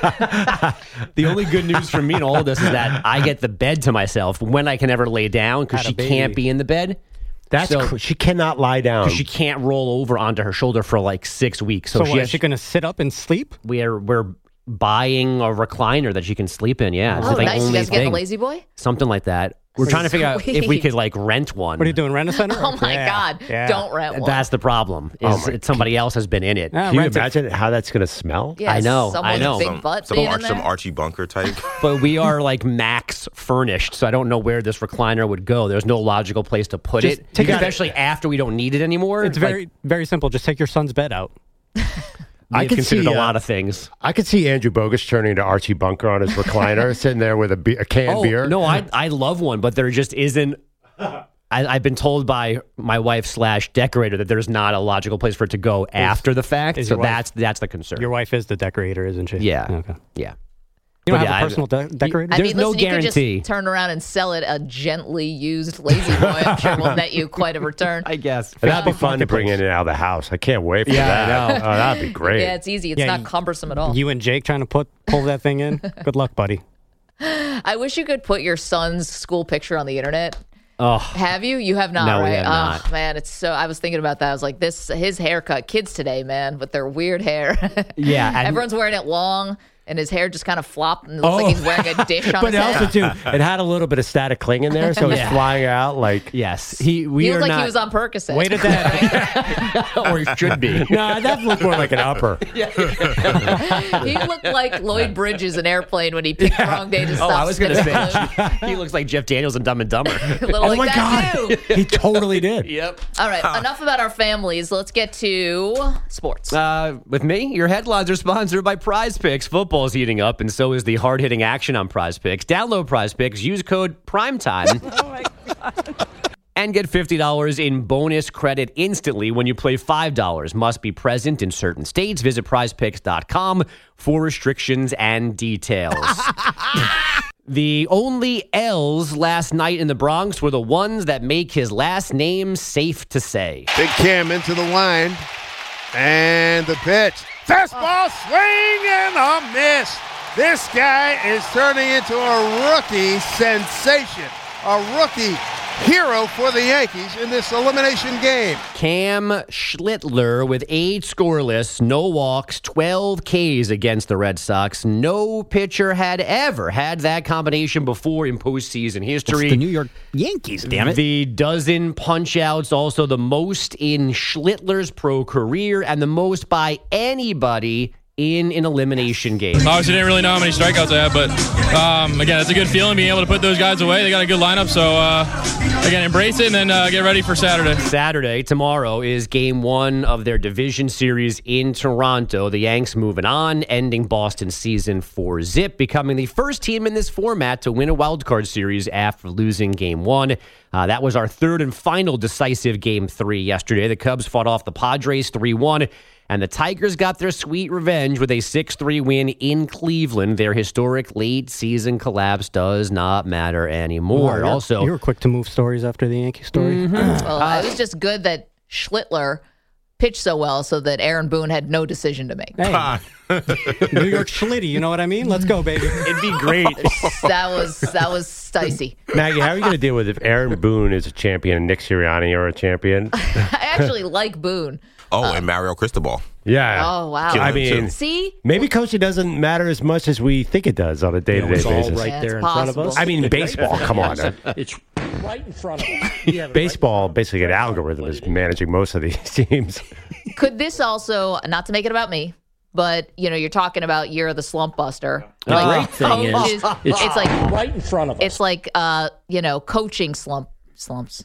the only good news for me in all of this is that I get the bed to myself when I can ever lay down because Had a she baby. can't be in the bed. That's So- cr- she cannot lie down. She can't roll over onto her shoulder for like six weeks. So, So, she what, has, is she going to sit up and sleep? we're we're buying a recliner that she can sleep in. Yeah, it's Oh, the nice. You only guys getting thing. a lazy boy? Something like that. We're trying to figure out if we Sweet. could like rent one. What are you doing, rent a center? Oh my Yeah. God! Yeah. Don't rent one. That's the problem. Is Oh my it, somebody else has been in it. Yeah, Can you rent it. imagine how that's going to smell? yeah, I know, I someone's know. Big Some, butt some, being Ar- in there. some Archie Bunker type. But we are like max furnished, so I don't know where this recliner would go. There's no logical place to put Just it, take it- especially after we don't need it anymore. It's Like, very, very simple. Just take your son's bed out. I I could considered see, a uh, lot of things. I could see Andrew Bogus turning into Archie Bunker on his recliner, sitting there with a, be- a canned Oh beer. no, I I love one, but there just isn't. I, I've been told by my wife slash decorator that there's not a logical place for it to go after the fact. is So your wife- that's that's the concern. Your wife is the decorator, isn't she? yeah, Okay. yeah. You don't But have yeah, a I- personal de- decorator? I There's mean, no listen, you guarantee. could just turn around and sell it a gently used lazy boy. I'm sure will net you quite a return. I guess And that'd be fun to bring in and out of the house. I can't wait for Yeah, I that. know. Oh, that'd be great. Yeah, it's easy. It's Yeah, not you- cumbersome at all. You and Jake trying to put pull that thing in? Good luck, buddy. I wish you could put your son's school picture on the internet. Oh, Have you? You have not, No, we right? have oh not. man, it's so. I was thinking about that. I was like, this his haircut. Kids today, man, with their weird hair. Yeah, and- everyone's wearing it long, and his hair just kind of flopped, and it looks like he's wearing a dish on But his also head. too, it had a little bit of static cling in there, so it's Yeah. flying out like. yes. He we He are looked like not. he was on Percocet. Wait at that. or he should be. No, that looked more like an upper. He looked like Lloyd Bridges in Airplane when he picked the wrong day to stop. Oh, I was going to spinning say balloons. he looks like Jeff Daniels in Dumb and Dumber. A little Oh like my that God. too. He totally did. Yep. All right, enough about our families. Let's get to sports. Uh, with me, your headlines are sponsored by Prize Picks. Football's heating up, and so is the hard-hitting action on Prize Picks. Download Prize Picks, use code PRIMETIME, Oh my God. and get fifty dollars in bonus credit instantly when you play five dollars. Must be present in certain states. Visit prize picks dot com for restrictions and details. The only L's last night in the Bronx were the ones that make his last name safe to say. Big Cam into the line. And the pitch. Fastball, swing, and a miss. This guy is turning into a rookie sensation. A rookie hero for the Yankees in this elimination game. Cam Schlittler with eight scoreless, no walks, twelve Ks against the Red Sox. No pitcher had ever had that combination before in postseason history. It's the New York Yankees, damn it. The dozen punch-outs, also the most in Schlittler's pro career and the most by anybody in an elimination game. Obviously, didn't really know how many strikeouts I had, but um, again, it's a good feeling being able to put those guys away. They got a good lineup, so uh, again, embrace it and then uh, get ready for Saturday. Saturday, tomorrow, is game one of their division series in Toronto. The Yanks moving on, ending Boston's season for zip, becoming the first team in this format to win a wild card series after losing game one. Uh, that was our third and final decisive game three yesterday. The Cubs fought off the Padres three one. And the Tigers got their sweet revenge with a six three win in Cleveland. Their historic late-season collapse does not matter anymore. Wow, also, you were quick to move stories after the Yankee story. Mm-hmm. Well, uh, it was just good that Schlittler pitched so well so that Aaron Boone had no decision to make. Hey. New York Schlitty, you know what I mean? Let's go, baby. It'd be great. that was that was dicey. Maggie, how are you going to deal with if Aaron Boone is a champion and Nick Sirianni are a champion? I actually like Boone. Oh, uh, and Mario Cristobal. Yeah. Oh, wow. I mean, see? Maybe coaching doesn't matter as much as we think it does on a day-to-day It's all basis. right Yeah, there it's in front of possible. us. I mean, baseball, come on. It's right in front of us. Baseball, basically an algorithm, is managing most of these teams. Could this also, not to make it about me, but, you know, you're talking about you're the slump buster. The Like, great thing coach is, it's, it's like right in front of us. it's like uh, you know, coaching slump slumps.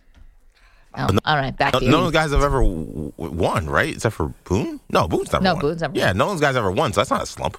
Oh, no, all right, back no, to you. none of those guys have ever w- w- won, right? Except for Boone? No, Boone's never No, won. Boone's never Yeah, won. none of those guys ever won, so that's not a slump.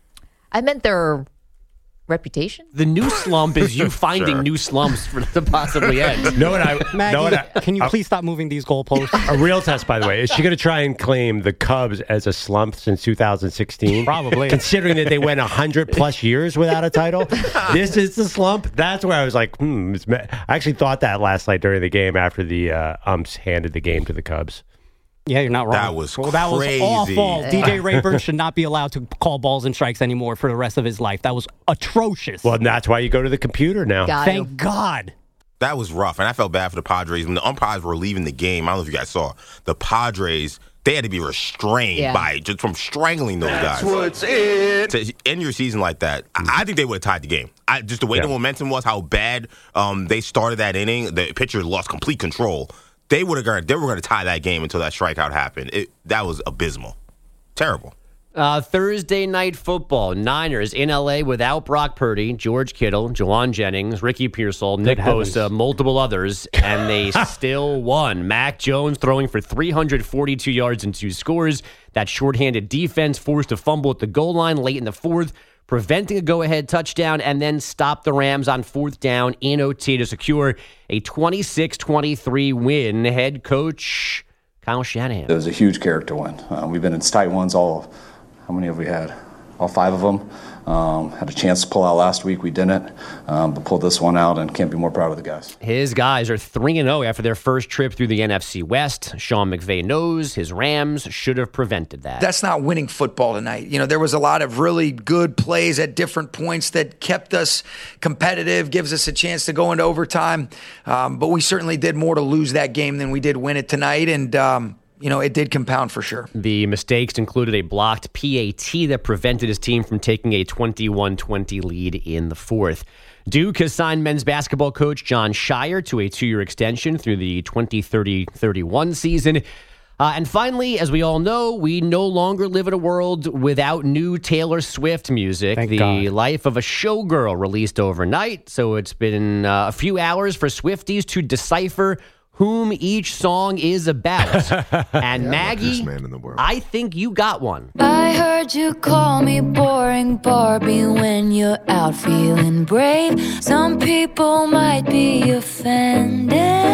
I meant their reputation. the new slump is you finding Sure. new slumps for to possibly end. No, what I, Maggie, know what I, can you uh, please stop moving these goalposts? a real test, by the way. Is she going to try and claim the Cubs as a slump since two thousand sixteen? Probably. Considering that they went one hundred plus years without a title. This is the slump. That's where I was like, hmm. It's, I actually thought that last night during the game after the uh, umps handed the game to the Cubs. Yeah, you're not wrong. That was well, that crazy. was awful. D J Rayburn should not be allowed to call balls and strikes anymore for the rest of his life. That was atrocious. Well, that's why you go to the computer now. Got Thank you. God. That was rough, and I felt bad for the Padres. When the umpires were leaving the game, I don't know if you guys saw, the Padres, they had to be restrained Yeah. by just from strangling those That's guys. what's it. To end your season like that, I, I think they would have tied the game. I, just the way Yeah. the momentum was, how bad um, they started that inning, the pitcher lost complete control. They would have gone. They were going to tie that game until that strikeout happened. It, that was abysmal, terrible. Uh, Thursday night football. Niners in L A without Brock Purdy, George Kittle, Jawan Jennings, Ricky Pearsall, Nick heavens. Bosa, multiple others, and they still won. Mac Jones throwing for three hundred forty-two yards and two scores. That shorthanded defense forced a fumble at the goal line late in the fourth, preventing a go-ahead touchdown, and then stopped the Rams on fourth down in O T to secure a twenty-six twenty-three win. Head coach Kyle Shanahan. It was a huge character win. Uh, we've been in tight ones all, how many have we had? All five of them. Um, had a chance to pull out last week. We didn't, um, but pulled this one out and can't be more proud of the guys. His guys are three and oh after their first trip through the N F C West. Sean McVay knows his Rams should have prevented that. That's not winning football tonight. You know, there was a lot of really good plays at different points that kept us competitive, gives us a chance to go into overtime. Um, but we certainly did more to lose that game than we did win it tonight. And, um, you know, it did compound for sure. The mistakes included a blocked P A T that prevented his team from taking a twenty-one twenty lead in the fourth. Duke has signed men's basketball coach John Shire to a two-year extension through the twenty thirty thirty-one season. Uh, and finally, as we all know, we no longer live in a world without new Taylor Swift music. Thank the God. Life of a Showgirl released overnight, so it's been uh, a few hours for Swifties to decipher whom each song is about. And Maggie, man in the world. I think you got one. I heard you call me boring Barbie when you're out feeling brave. Some people might be offended,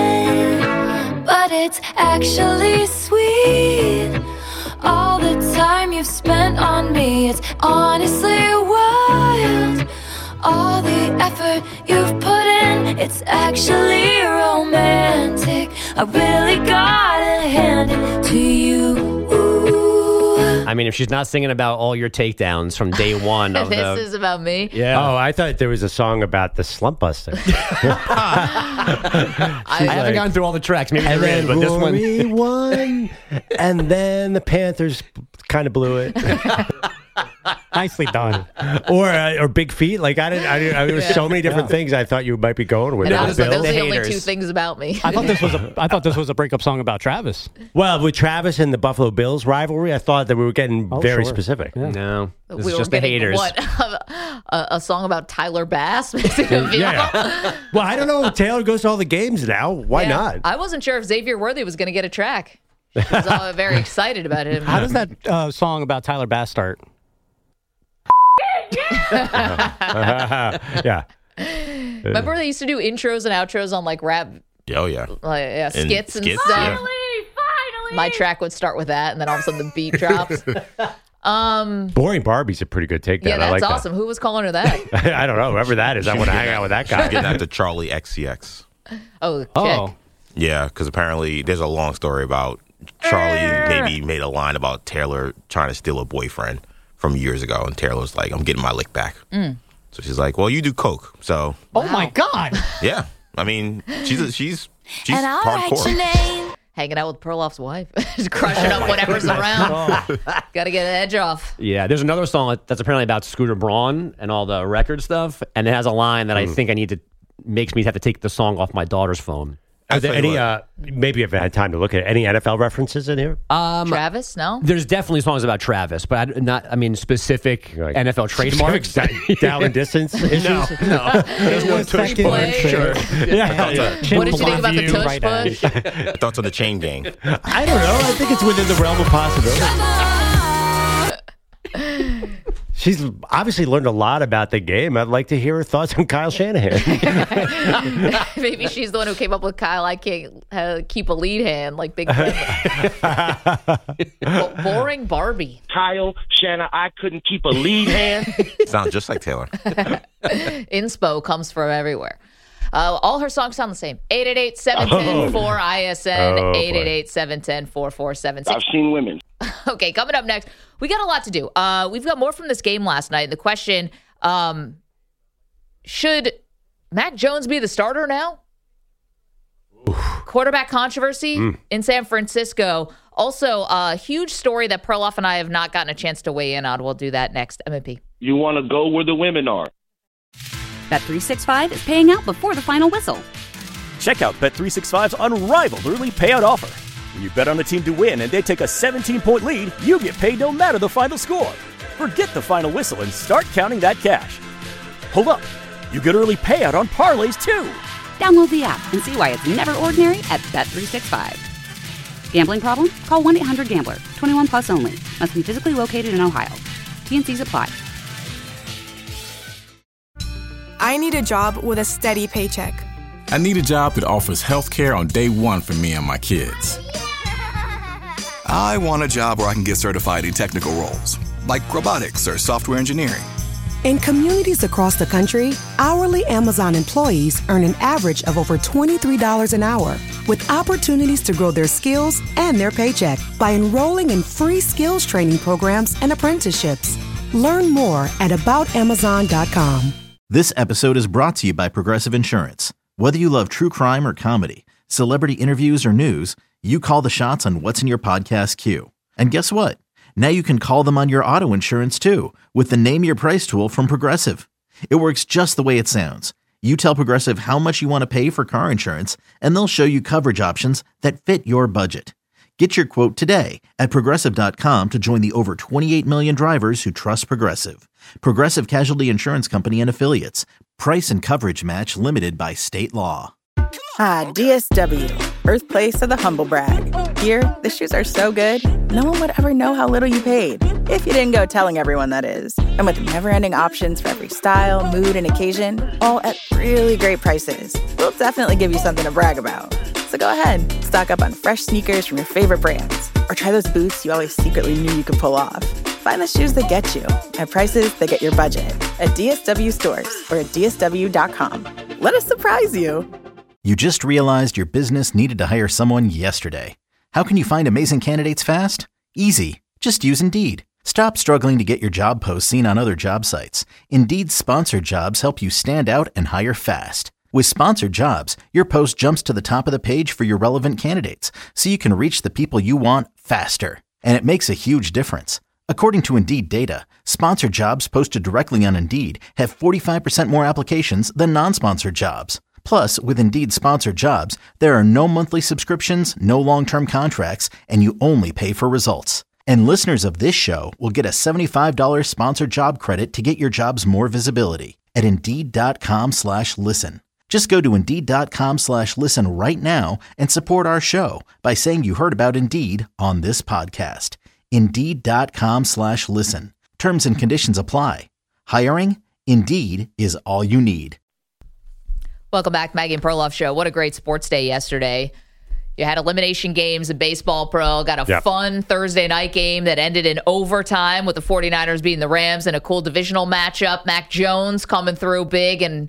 but it's actually sweet. All the time you've spent on me, it's honestly wild. All the effort you've put in, it's actually romantic. I really gotta hand it to you. Ooh. I mean, if she's not singing about all your takedowns from day one of this the... is about me. Yeah. Oh, I thought there was a song about the slump busting. I, I haven't like- gone through all the tracks. Maybe And there is, then but this one... Rory won, and then the Panthers kind of blew it. Nicely done. or uh, or Big Feet. Like I didn't. I didn't. I, there was Yeah. so many different Yeah. things I thought you might be going with. And The honestly, those Bills. are the only haters. two things about me. I thought this was a I thought this was a breakup song about Travis. Well, with Travis and the Buffalo Bills rivalry, I thought that we were getting Oh, very sure. specific. Yeah. No, this we is were just the getting, haters. What, a, a song about Tyler Bass? Yeah. Yeah. Well, I don't know. Taylor goes to all the games now. Why not? I wasn't sure if Xavier Worthy was going to get a track. I was all very excited about him. How does that uh, song about Tyler Bass start? yeah. Remember they used to do intros and outros on like rap, Oh, yeah. like yeah, And skits and skits, stuff. yeah. Finally, finally, my track would start with that, and then all of a sudden the beat drops. Um, Boring Barbie's a pretty good takedown. yeah, that's I like awesome. Who was calling her that? that. I don't know. Whoever that is, I want to hang out with that guy. Getting out to Charlie X C X. Oh, the kick. Oh. Yeah, because apparently there's a long story about Charlie maybe made a line about Taylor trying to steal a boyfriend from years ago, and Taylor's like, I'm getting my lick back. Mm. So she's like, well, you do coke. So Oh, my God. yeah, I mean, she's a, she's she's And I'll write hardcore. your name. Hanging out with Perloff's wife. Just crushing up whatever's around. Got to get an edge off. Yeah, there's another song that's apparently about Scooter Braun and all the record stuff, and it has a line that I think I need to makes me have to take the song off my daughter's phone. Are there any, uh, maybe if I had time to look at it, any N F L references in here? Um, Travis, no? There's definitely songs about Travis, but I, not, I mean, specific N F L trademarks. Down and distance issues? No, no. There's one tush push. Sure. Yeah, yeah. What did you think about the tush push? Thoughts on the chain gang? I don't know. I think it's within the realm of possibility. She's obviously learned a lot about the game. I'd like to hear her thoughts on Kyle Shanahan. Maybe she's the one who came up with Kyle. I can't uh, keep a lead hand like Big Ben. Bo- boring Barbie. Kyle, Shanna, I couldn't keep a lead hand. Sounds just like Taylor. Inspo comes from everywhere. Uh, all her songs sound the same. eight eight eight, seven one zero, four I S N, Oh, boy. eight eight eight, seven one zero, four four seven six. I've seen women. Okay, coming up next, we got a lot to do. Uh, we've got more from this game last night. The question, um, should Mac Jones be the starter now? Oof. Quarterback controversy mm. in San Francisco. Also, a huge story that Perloff and I have not gotten a chance to weigh in on. We'll do that next. M M P. You want to go where the women are. Bet three sixty-five is paying out before the final whistle. Check out Bet three sixty-five's unrivaled early payout offer. When you bet on a team to win and they take a seventeen-point lead, you get paid no matter the final score. Forget the final whistle and start counting that cash. Hold up. You get early payout on parlays, too. Download the app and see why it's never ordinary at Bet three sixty-five. Gambling problem? Call one eight hundred gambler. twenty-one plus only. Must be physically located in Ohio. T and Cs apply. I need a job with a steady paycheck. I need a job that offers health care on day one for me and my kids. I want a job where I can get certified in technical roles, like robotics or software engineering. In communities across the country, hourly Amazon employees earn an average of over twenty-three dollars an hour, with opportunities to grow their skills and their paycheck by enrolling in free skills training programs and apprenticeships. Learn more at about amazon dot com. This episode is brought to you by Progressive Insurance. Whether you love true crime or comedy, celebrity interviews or news, you call the shots on what's in your podcast queue. And guess what? Now you can call them on your auto insurance too with the Name Your Price tool from Progressive. It works just the way it sounds. You tell Progressive how much you want to pay for car insurance, and they'll show you coverage options that fit your budget. Get your quote today at Progressive dot com to join the over twenty-eight million drivers who trust Progressive. Progressive Casualty Insurance Company and Affiliates. Price and coverage match limited by state law. Ah, D S W, birthplace of the humble brag. Here, the shoes are so good, no one would ever know how little you paid. If you didn't go telling everyone, that is. And with never-ending options for every style, mood, and occasion, all at really great prices, we'll definitely give you something to brag about. So go ahead, stock up on fresh sneakers from your favorite brands, or try those boots you always secretly knew you could pull off. Find the shoes that get you at prices that get your budget at D S W stores or at D S W dot com. Let us surprise you. You just realized your business needed to hire someone yesterday. How can you find amazing candidates fast? Easy. Just use Indeed. Stop struggling to get your job posts seen on other job sites. Indeed's sponsored jobs help you stand out and hire fast. With sponsored jobs, your post jumps to the top of the page for your relevant candidates, so you can reach the people you want faster. And it makes a huge difference. According to Indeed data, sponsored jobs posted directly on Indeed have forty-five percent more applications than non-sponsored jobs. Plus, with Indeed sponsored jobs, there are no monthly subscriptions, no long-term contracts, and you only pay for results. And listeners of this show will get a seventy-five dollars sponsored job credit to get your jobs more visibility at Indeed.com slash listen. Just go to Indeed.com slash listen right now and support our show by saying you heard about Indeed on this podcast. Indeed.com slash listen. Terms and conditions apply. Hiring? Indeed is all you need. Welcome back, Maggie and Perloff Show. What a great sports day yesterday. You had elimination games in baseball, pro. Got a Yep. fun Thursday night game that ended in overtime with the 49ers beating the Rams in a cool divisional matchup. Mac Jones coming through big, and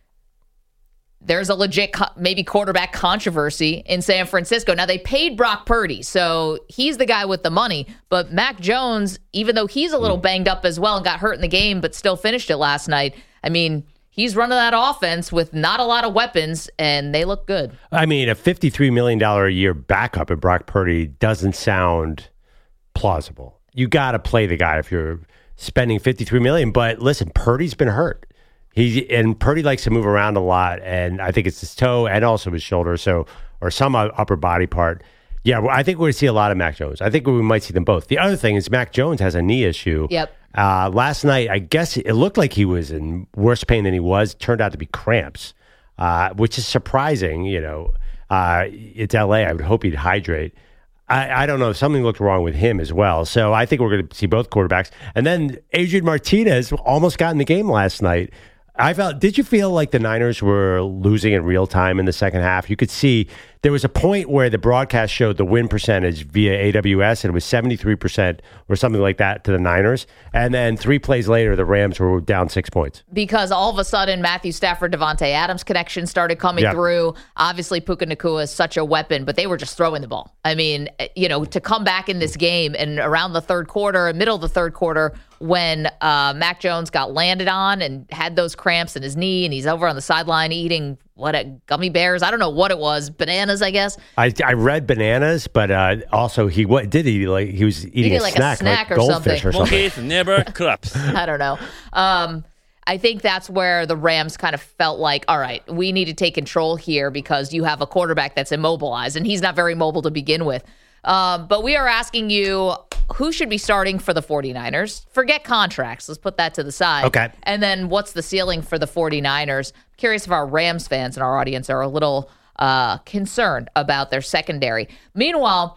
there's a legit co- maybe quarterback controversy in San Francisco. Now, they paid Brock Purdy, so he's the guy with the money. But Mac Jones, even though he's a little banged up as well and got hurt in the game but still finished it last night, I mean, he's running that offense with not a lot of weapons, and they look good. I mean, a fifty-three million dollars a year backup at Brock Purdy doesn't sound plausible. You got to play the guy if you're spending fifty-three million dollars. But listen, Purdy's been hurt. He and Purdy likes to move around a lot, and I think it's his toe and also his shoulder, so or some upper body part. Yeah, well, I think we're going to see a lot of Mac Jones. I think we might see them both. The other thing is Mac Jones has a knee issue. Yep. Uh, last night, I guess it looked like he was in worse pain than he was. Turned out to be cramps, uh, which is surprising. You know, uh, it's L A. I would hope he'd hydrate. I, I don't know if something looked wrong with him as well. So I think we're going to see both quarterbacks. And then Adrian Martinez almost got in the game last night. I felt. Did you feel like the Niners were losing in real time in the second half? You could see there was a point where the broadcast showed the win percentage via A W S, and it was seventy-three percent or something like that to the Niners. And then three plays later, the Rams were down six points. Because all of a sudden, Matthew Stafford, Devontae Adams connection started coming Yeah. through. Obviously, Puka Nacua is such a weapon, but they were just throwing the ball. I mean, you know, to come back in this game and around the third quarter, middle of the third quarter, when uh, Mac Jones got landed on and had those cramps in his knee, and he's over on the sideline eating what a gummy bears. I don't know what it was, bananas, I guess. I, I read bananas, but uh, also he what did he like? He was eating, Eating a, like a snack, snack like or goldfish something. or something. Monkeys never claps. I don't know. Um, I think that's where the Rams kind of felt like, all right, we need to take control here because you have a quarterback that's immobilized, and he's not very mobile to begin with. Um, but we are asking you, who should be starting for the 49ers? Forget contracts. Let's put that to the side. Okay. And then what's the ceiling for the 49ers? I'm curious if our Rams fans in our audience are a little uh, concerned about their secondary. Meanwhile,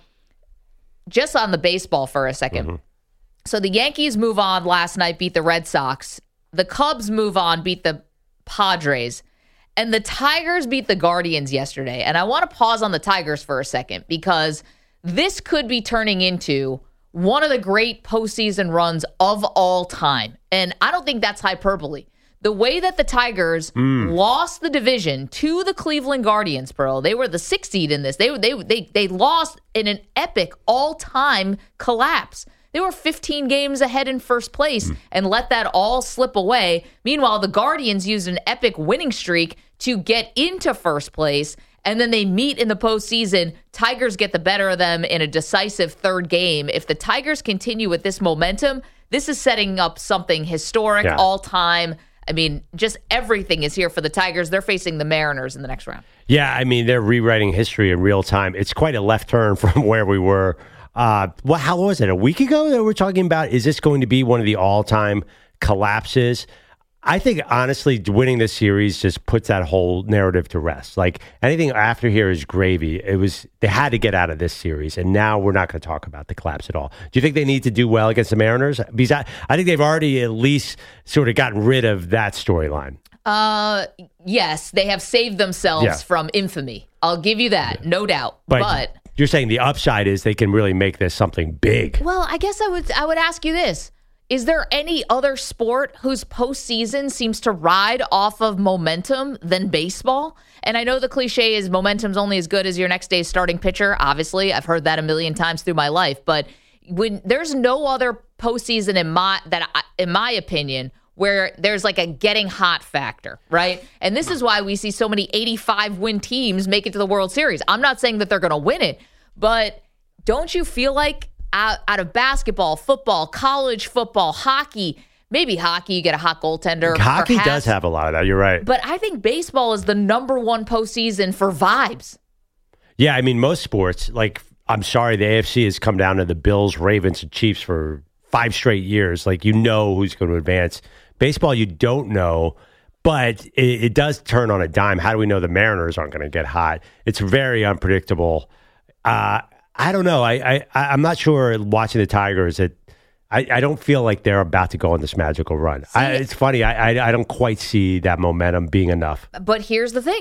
just on the baseball for a second. Mm-hmm. So the Yankees move on last night, beat the Red Sox. The Cubs move on, beat the Padres. And the Tigers beat the Guardians yesterday. And I want to pause on the Tigers for a second because this could be turning into one of the great postseason runs of all time. And I don't think that's hyperbole. The way that the Tigers Mm. lost the division to the Cleveland Guardians, bro, they were the sixth seed in this. They, they, they, they lost in an epic all-time collapse. They were fifteen games ahead in first place and let that all slip away. Meanwhile, the Guardians used an epic winning streak to get into first place, and then they meet in the postseason. Tigers get the better of them in a decisive third game. If the Tigers continue with this momentum, this is setting up something historic, Yeah. all-time. I mean, just everything is here for the Tigers. They're facing the Mariners in the next round. Yeah, I mean, they're rewriting history in real time. It's quite a left turn from where we were. Uh, well, how was it? A week ago that we're talking about, is this going to be one of the all-time collapses? I think, honestly, winning this series just puts that whole narrative to rest. Like, anything after here is gravy. It was, they had to get out of this series, and now we're not going to talk about the collapse at all. Do you think they need to do well against the Mariners? Because I, I think they've already at least sort of gotten rid of that storyline. Uh, yes, they have saved themselves Yeah. from infamy. I'll give you that, no doubt. But, but you're saying the upside is they can really make this something big. well, I guess I would I would ask you this. Is there any other sport whose postseason seems to ride off of momentum than baseball? And I know the cliche is momentum's only as good as your next day's starting pitcher. Obviously, I've heard that a million times through my life. But when there's no other postseason in my that I, in my opinion where there's like a getting hot factor, right? And this is why we see so many eighty-five win teams make it to the World Series. I'm not saying that they're going to win it, but don't you feel like out, out of basketball, football, college football, hockey, maybe hockey, you get a hot goaltender. Hockey perhaps, does have a lot of that. You're right. but I think baseball is the number one postseason for vibes. Yeah, I mean, most sports, like, I'm sorry, the A F C has come down to the Bills, Ravens, and Chiefs for five straight years. Like, you know who's going to advance. Baseball, you don't know, but it, it does turn on a dime. How do we know the Mariners aren't going to get hot? It's very unpredictable. Uh, I don't know. I, I, I'm not sure watching the Tigers that I, I don't feel like they're about to go on this magical run. I, it's funny. I, I I don't quite see that momentum being enough. But here's the thing.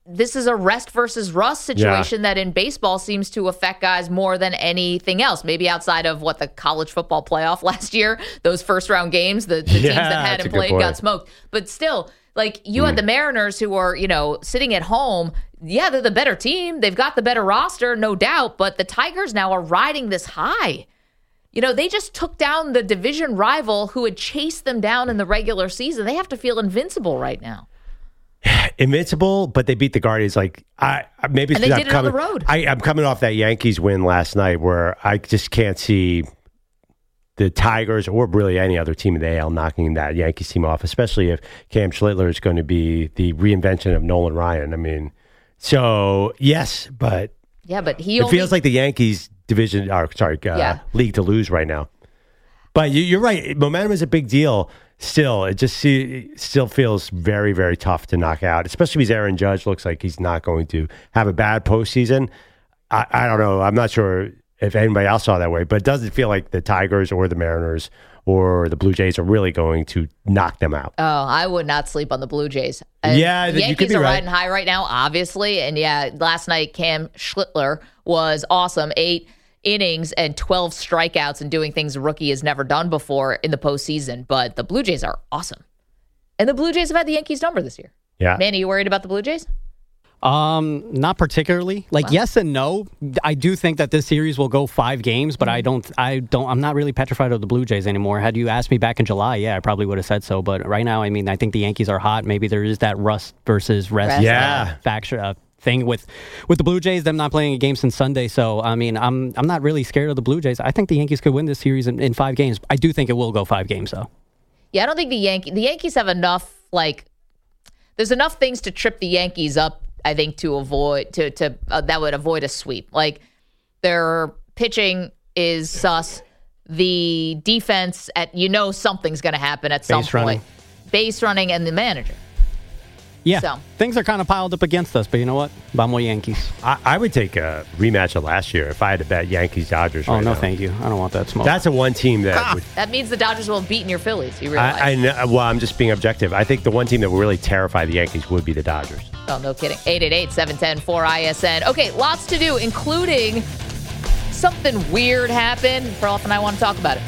this is a rest versus rust situation yeah. that in baseball seems to affect guys more than anything else. Maybe outside of what the college football playoff last year, those first round games, the, the yeah, teams that hadn't played got smoked. But still, like you mm. had the Mariners who are, you know, sitting at home. Yeah, they're the better team. They've got the better roster, no doubt. But the Tigers now are riding this high. You know, they just took down the division rival who had chased them down in the regular season. They have to feel invincible right now. Invincible, but they beat the Guardians. Like I, maybe it's and they not did it coming, on the road. I, I'm coming off that Yankees win last night, where I just can't see the Tigers or really any other team in the A L knocking that Yankees team off. Especially if Cam Schlittler is going to be the reinvention of Nolan Ryan. I mean, so yes, but yeah, but he it only, feels like the Yankees division, or sorry, uh, yeah. league to lose right now. But you, you're right. Momentum is a big deal. Still, it just see, it still feels very, very tough to knock out, especially because Aaron Judge looks like he's not going to have a bad postseason. I, I don't know. I'm not sure if anybody else saw it that way, but it doesn't feel like the Tigers or the Mariners or the Blue Jays are really going to knock them out. Oh, I would not sleep on the Blue Jays. And yeah, the Yankees are right. riding riding high right now, obviously. And yeah, last night Cam Schlittler was awesome. Eight innings and twelve strikeouts and doing things a rookie has never done before in the postseason. But the Blue Jays are awesome. And the Blue Jays have had the Yankees number this year. Yeah. Man, are you worried about the Blue Jays? Um, not particularly. Like, wow. yes and no. I do think that this series will go five games, but mm-hmm. I don't, I don't, I'm not really petrified of the Blue Jays anymore. Had you asked me back in July, yeah, I probably would have said so. But right now, I mean, I think the Yankees are hot. Maybe there is that rust versus rest, rest. Yeah. uh, factor, uh, thing with with the Blue Jays, them not playing a game since Sunday. So, I mean, I'm I'm not really scared of the Blue Jays. I think the Yankees could win this series in, in five games. I do think it will go five games, though. Yeah, I don't think the Yankee the Yankees have enough, like, there's enough things to trip the Yankees up, I think, to avoid, to, to uh, that would avoid a sweep. Like, their pitching is sus. The defense, at you know something's going to happen at some Base running. point. Base running and the manager. Yeah, so. Things are kind of piled up against us, but you know what? Vamos Yankees. I, I would take a rematch of last year if I had to bet Yankees-Dodgers Oh, right no, now. thank you. I don't want that smoke. That's a one team that Ah, would... that means the Dodgers will have beaten your Phillies, you realize. I, I know, well, I'm just being objective. I think the one team that would really terrify the Yankees would be the Dodgers. Oh, no kidding. eight eight eight, seven one zero, four I S N. Okay, lots to do, including something weird happened. Perloff and I want to talk about it.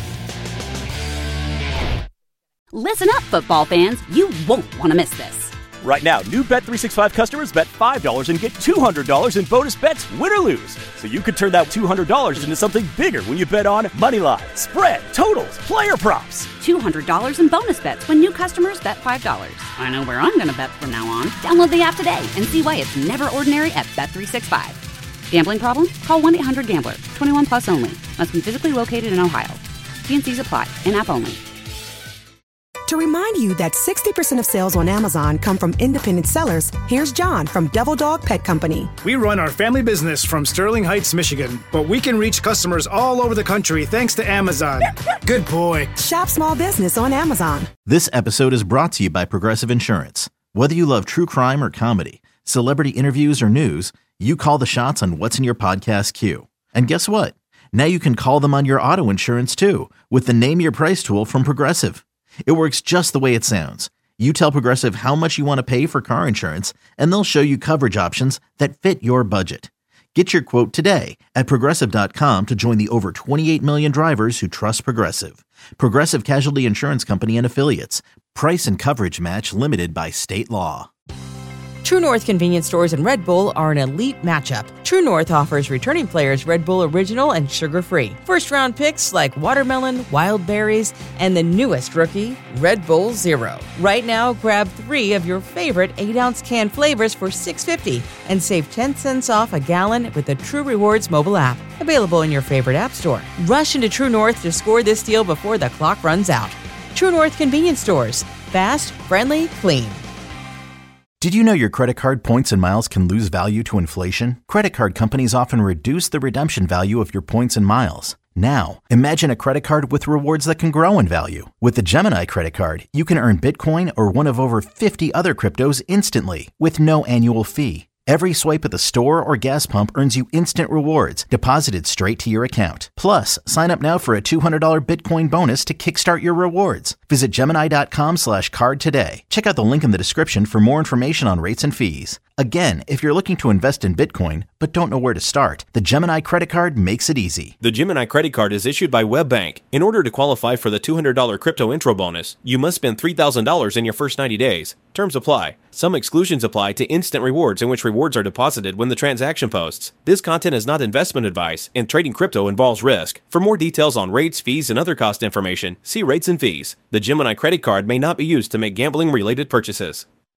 Listen up, football fans. You won't want to miss this. Right now, new Bet three sixty-five customers bet five dollars and get two hundred dollars in bonus bets, win or lose. So you could turn that two hundred dollars into something bigger when you bet on money line, spread, totals, player props. two hundred dollars in bonus bets when new customers bet five dollars. I know where I'm going to bet from now on. Download the app today and see why it's never ordinary at Bet three sixty-five. Gambling problem? Call one eight hundred gambler. twenty-one plus only. Must be physically located in Ohio. T and C's apply. In-app only. To remind you that sixty percent of sales on Amazon come from independent sellers, here's John from Devil Dog Pet Company. We run our family business from Sterling Heights, Michigan, but we can reach customers all over the country thanks to Amazon. Good boy. Shop small business on Amazon. This episode is brought to you by Progressive Insurance. Whether you love true crime or comedy, celebrity interviews or news, you call the shots on what's in your podcast queue. And guess what? Now you can call them on your auto insurance too with the Name Your Price tool from Progressive. It works just the way it sounds. You tell Progressive how much you want to pay for car insurance, and they'll show you coverage options that fit your budget. Get your quote today at Progressive dot com to join the over twenty-eight million drivers who trust Progressive. Progressive Casualty Insurance Company and Affiliates. Price and coverage match limited by state law. True North convenience stores and Red Bull are an elite matchup. True North offers returning players Red Bull Original and sugar-free. First-round picks like watermelon, wild berries, and the newest rookie, Red Bull Zero. Right now, grab three of your favorite eight-ounce can flavors for six dollars and fifty cents and save ten cents off a gallon with the True Rewards mobile app. Available in your favorite app store. Rush into True North to score this deal before the clock runs out. True North convenience stores. Fast, friendly, clean. Did you know your credit card points and miles can lose value to inflation? Credit card companies often reduce the redemption value of your points and miles. Now, imagine a credit card with rewards that can grow in value. With the Gemini credit card, you can earn Bitcoin or one of over fifty other cryptos instantly with no annual fee. Every swipe at the store or gas pump earns you instant rewards deposited straight to your account. Plus, sign up now for a two hundred dollars Bitcoin bonus to kickstart your rewards. Visit Gemini.com slash card today. Check out the link in the description for more information on rates and fees. Again, if you're looking to invest in Bitcoin but don't know where to start, the Gemini credit card makes it easy. The Gemini credit card is issued by WebBank. In order to qualify for the two hundred dollars crypto intro bonus, you must spend three thousand dollars in your first ninety days. Terms apply. Some exclusions apply to instant rewards, in which rewards are deposited when the transaction posts. This content is not investment advice, and trading crypto involves risk. For more details on rates, fees, and other cost information, see rates and fees. The Gemini credit card may not be used to make gambling-related purchases.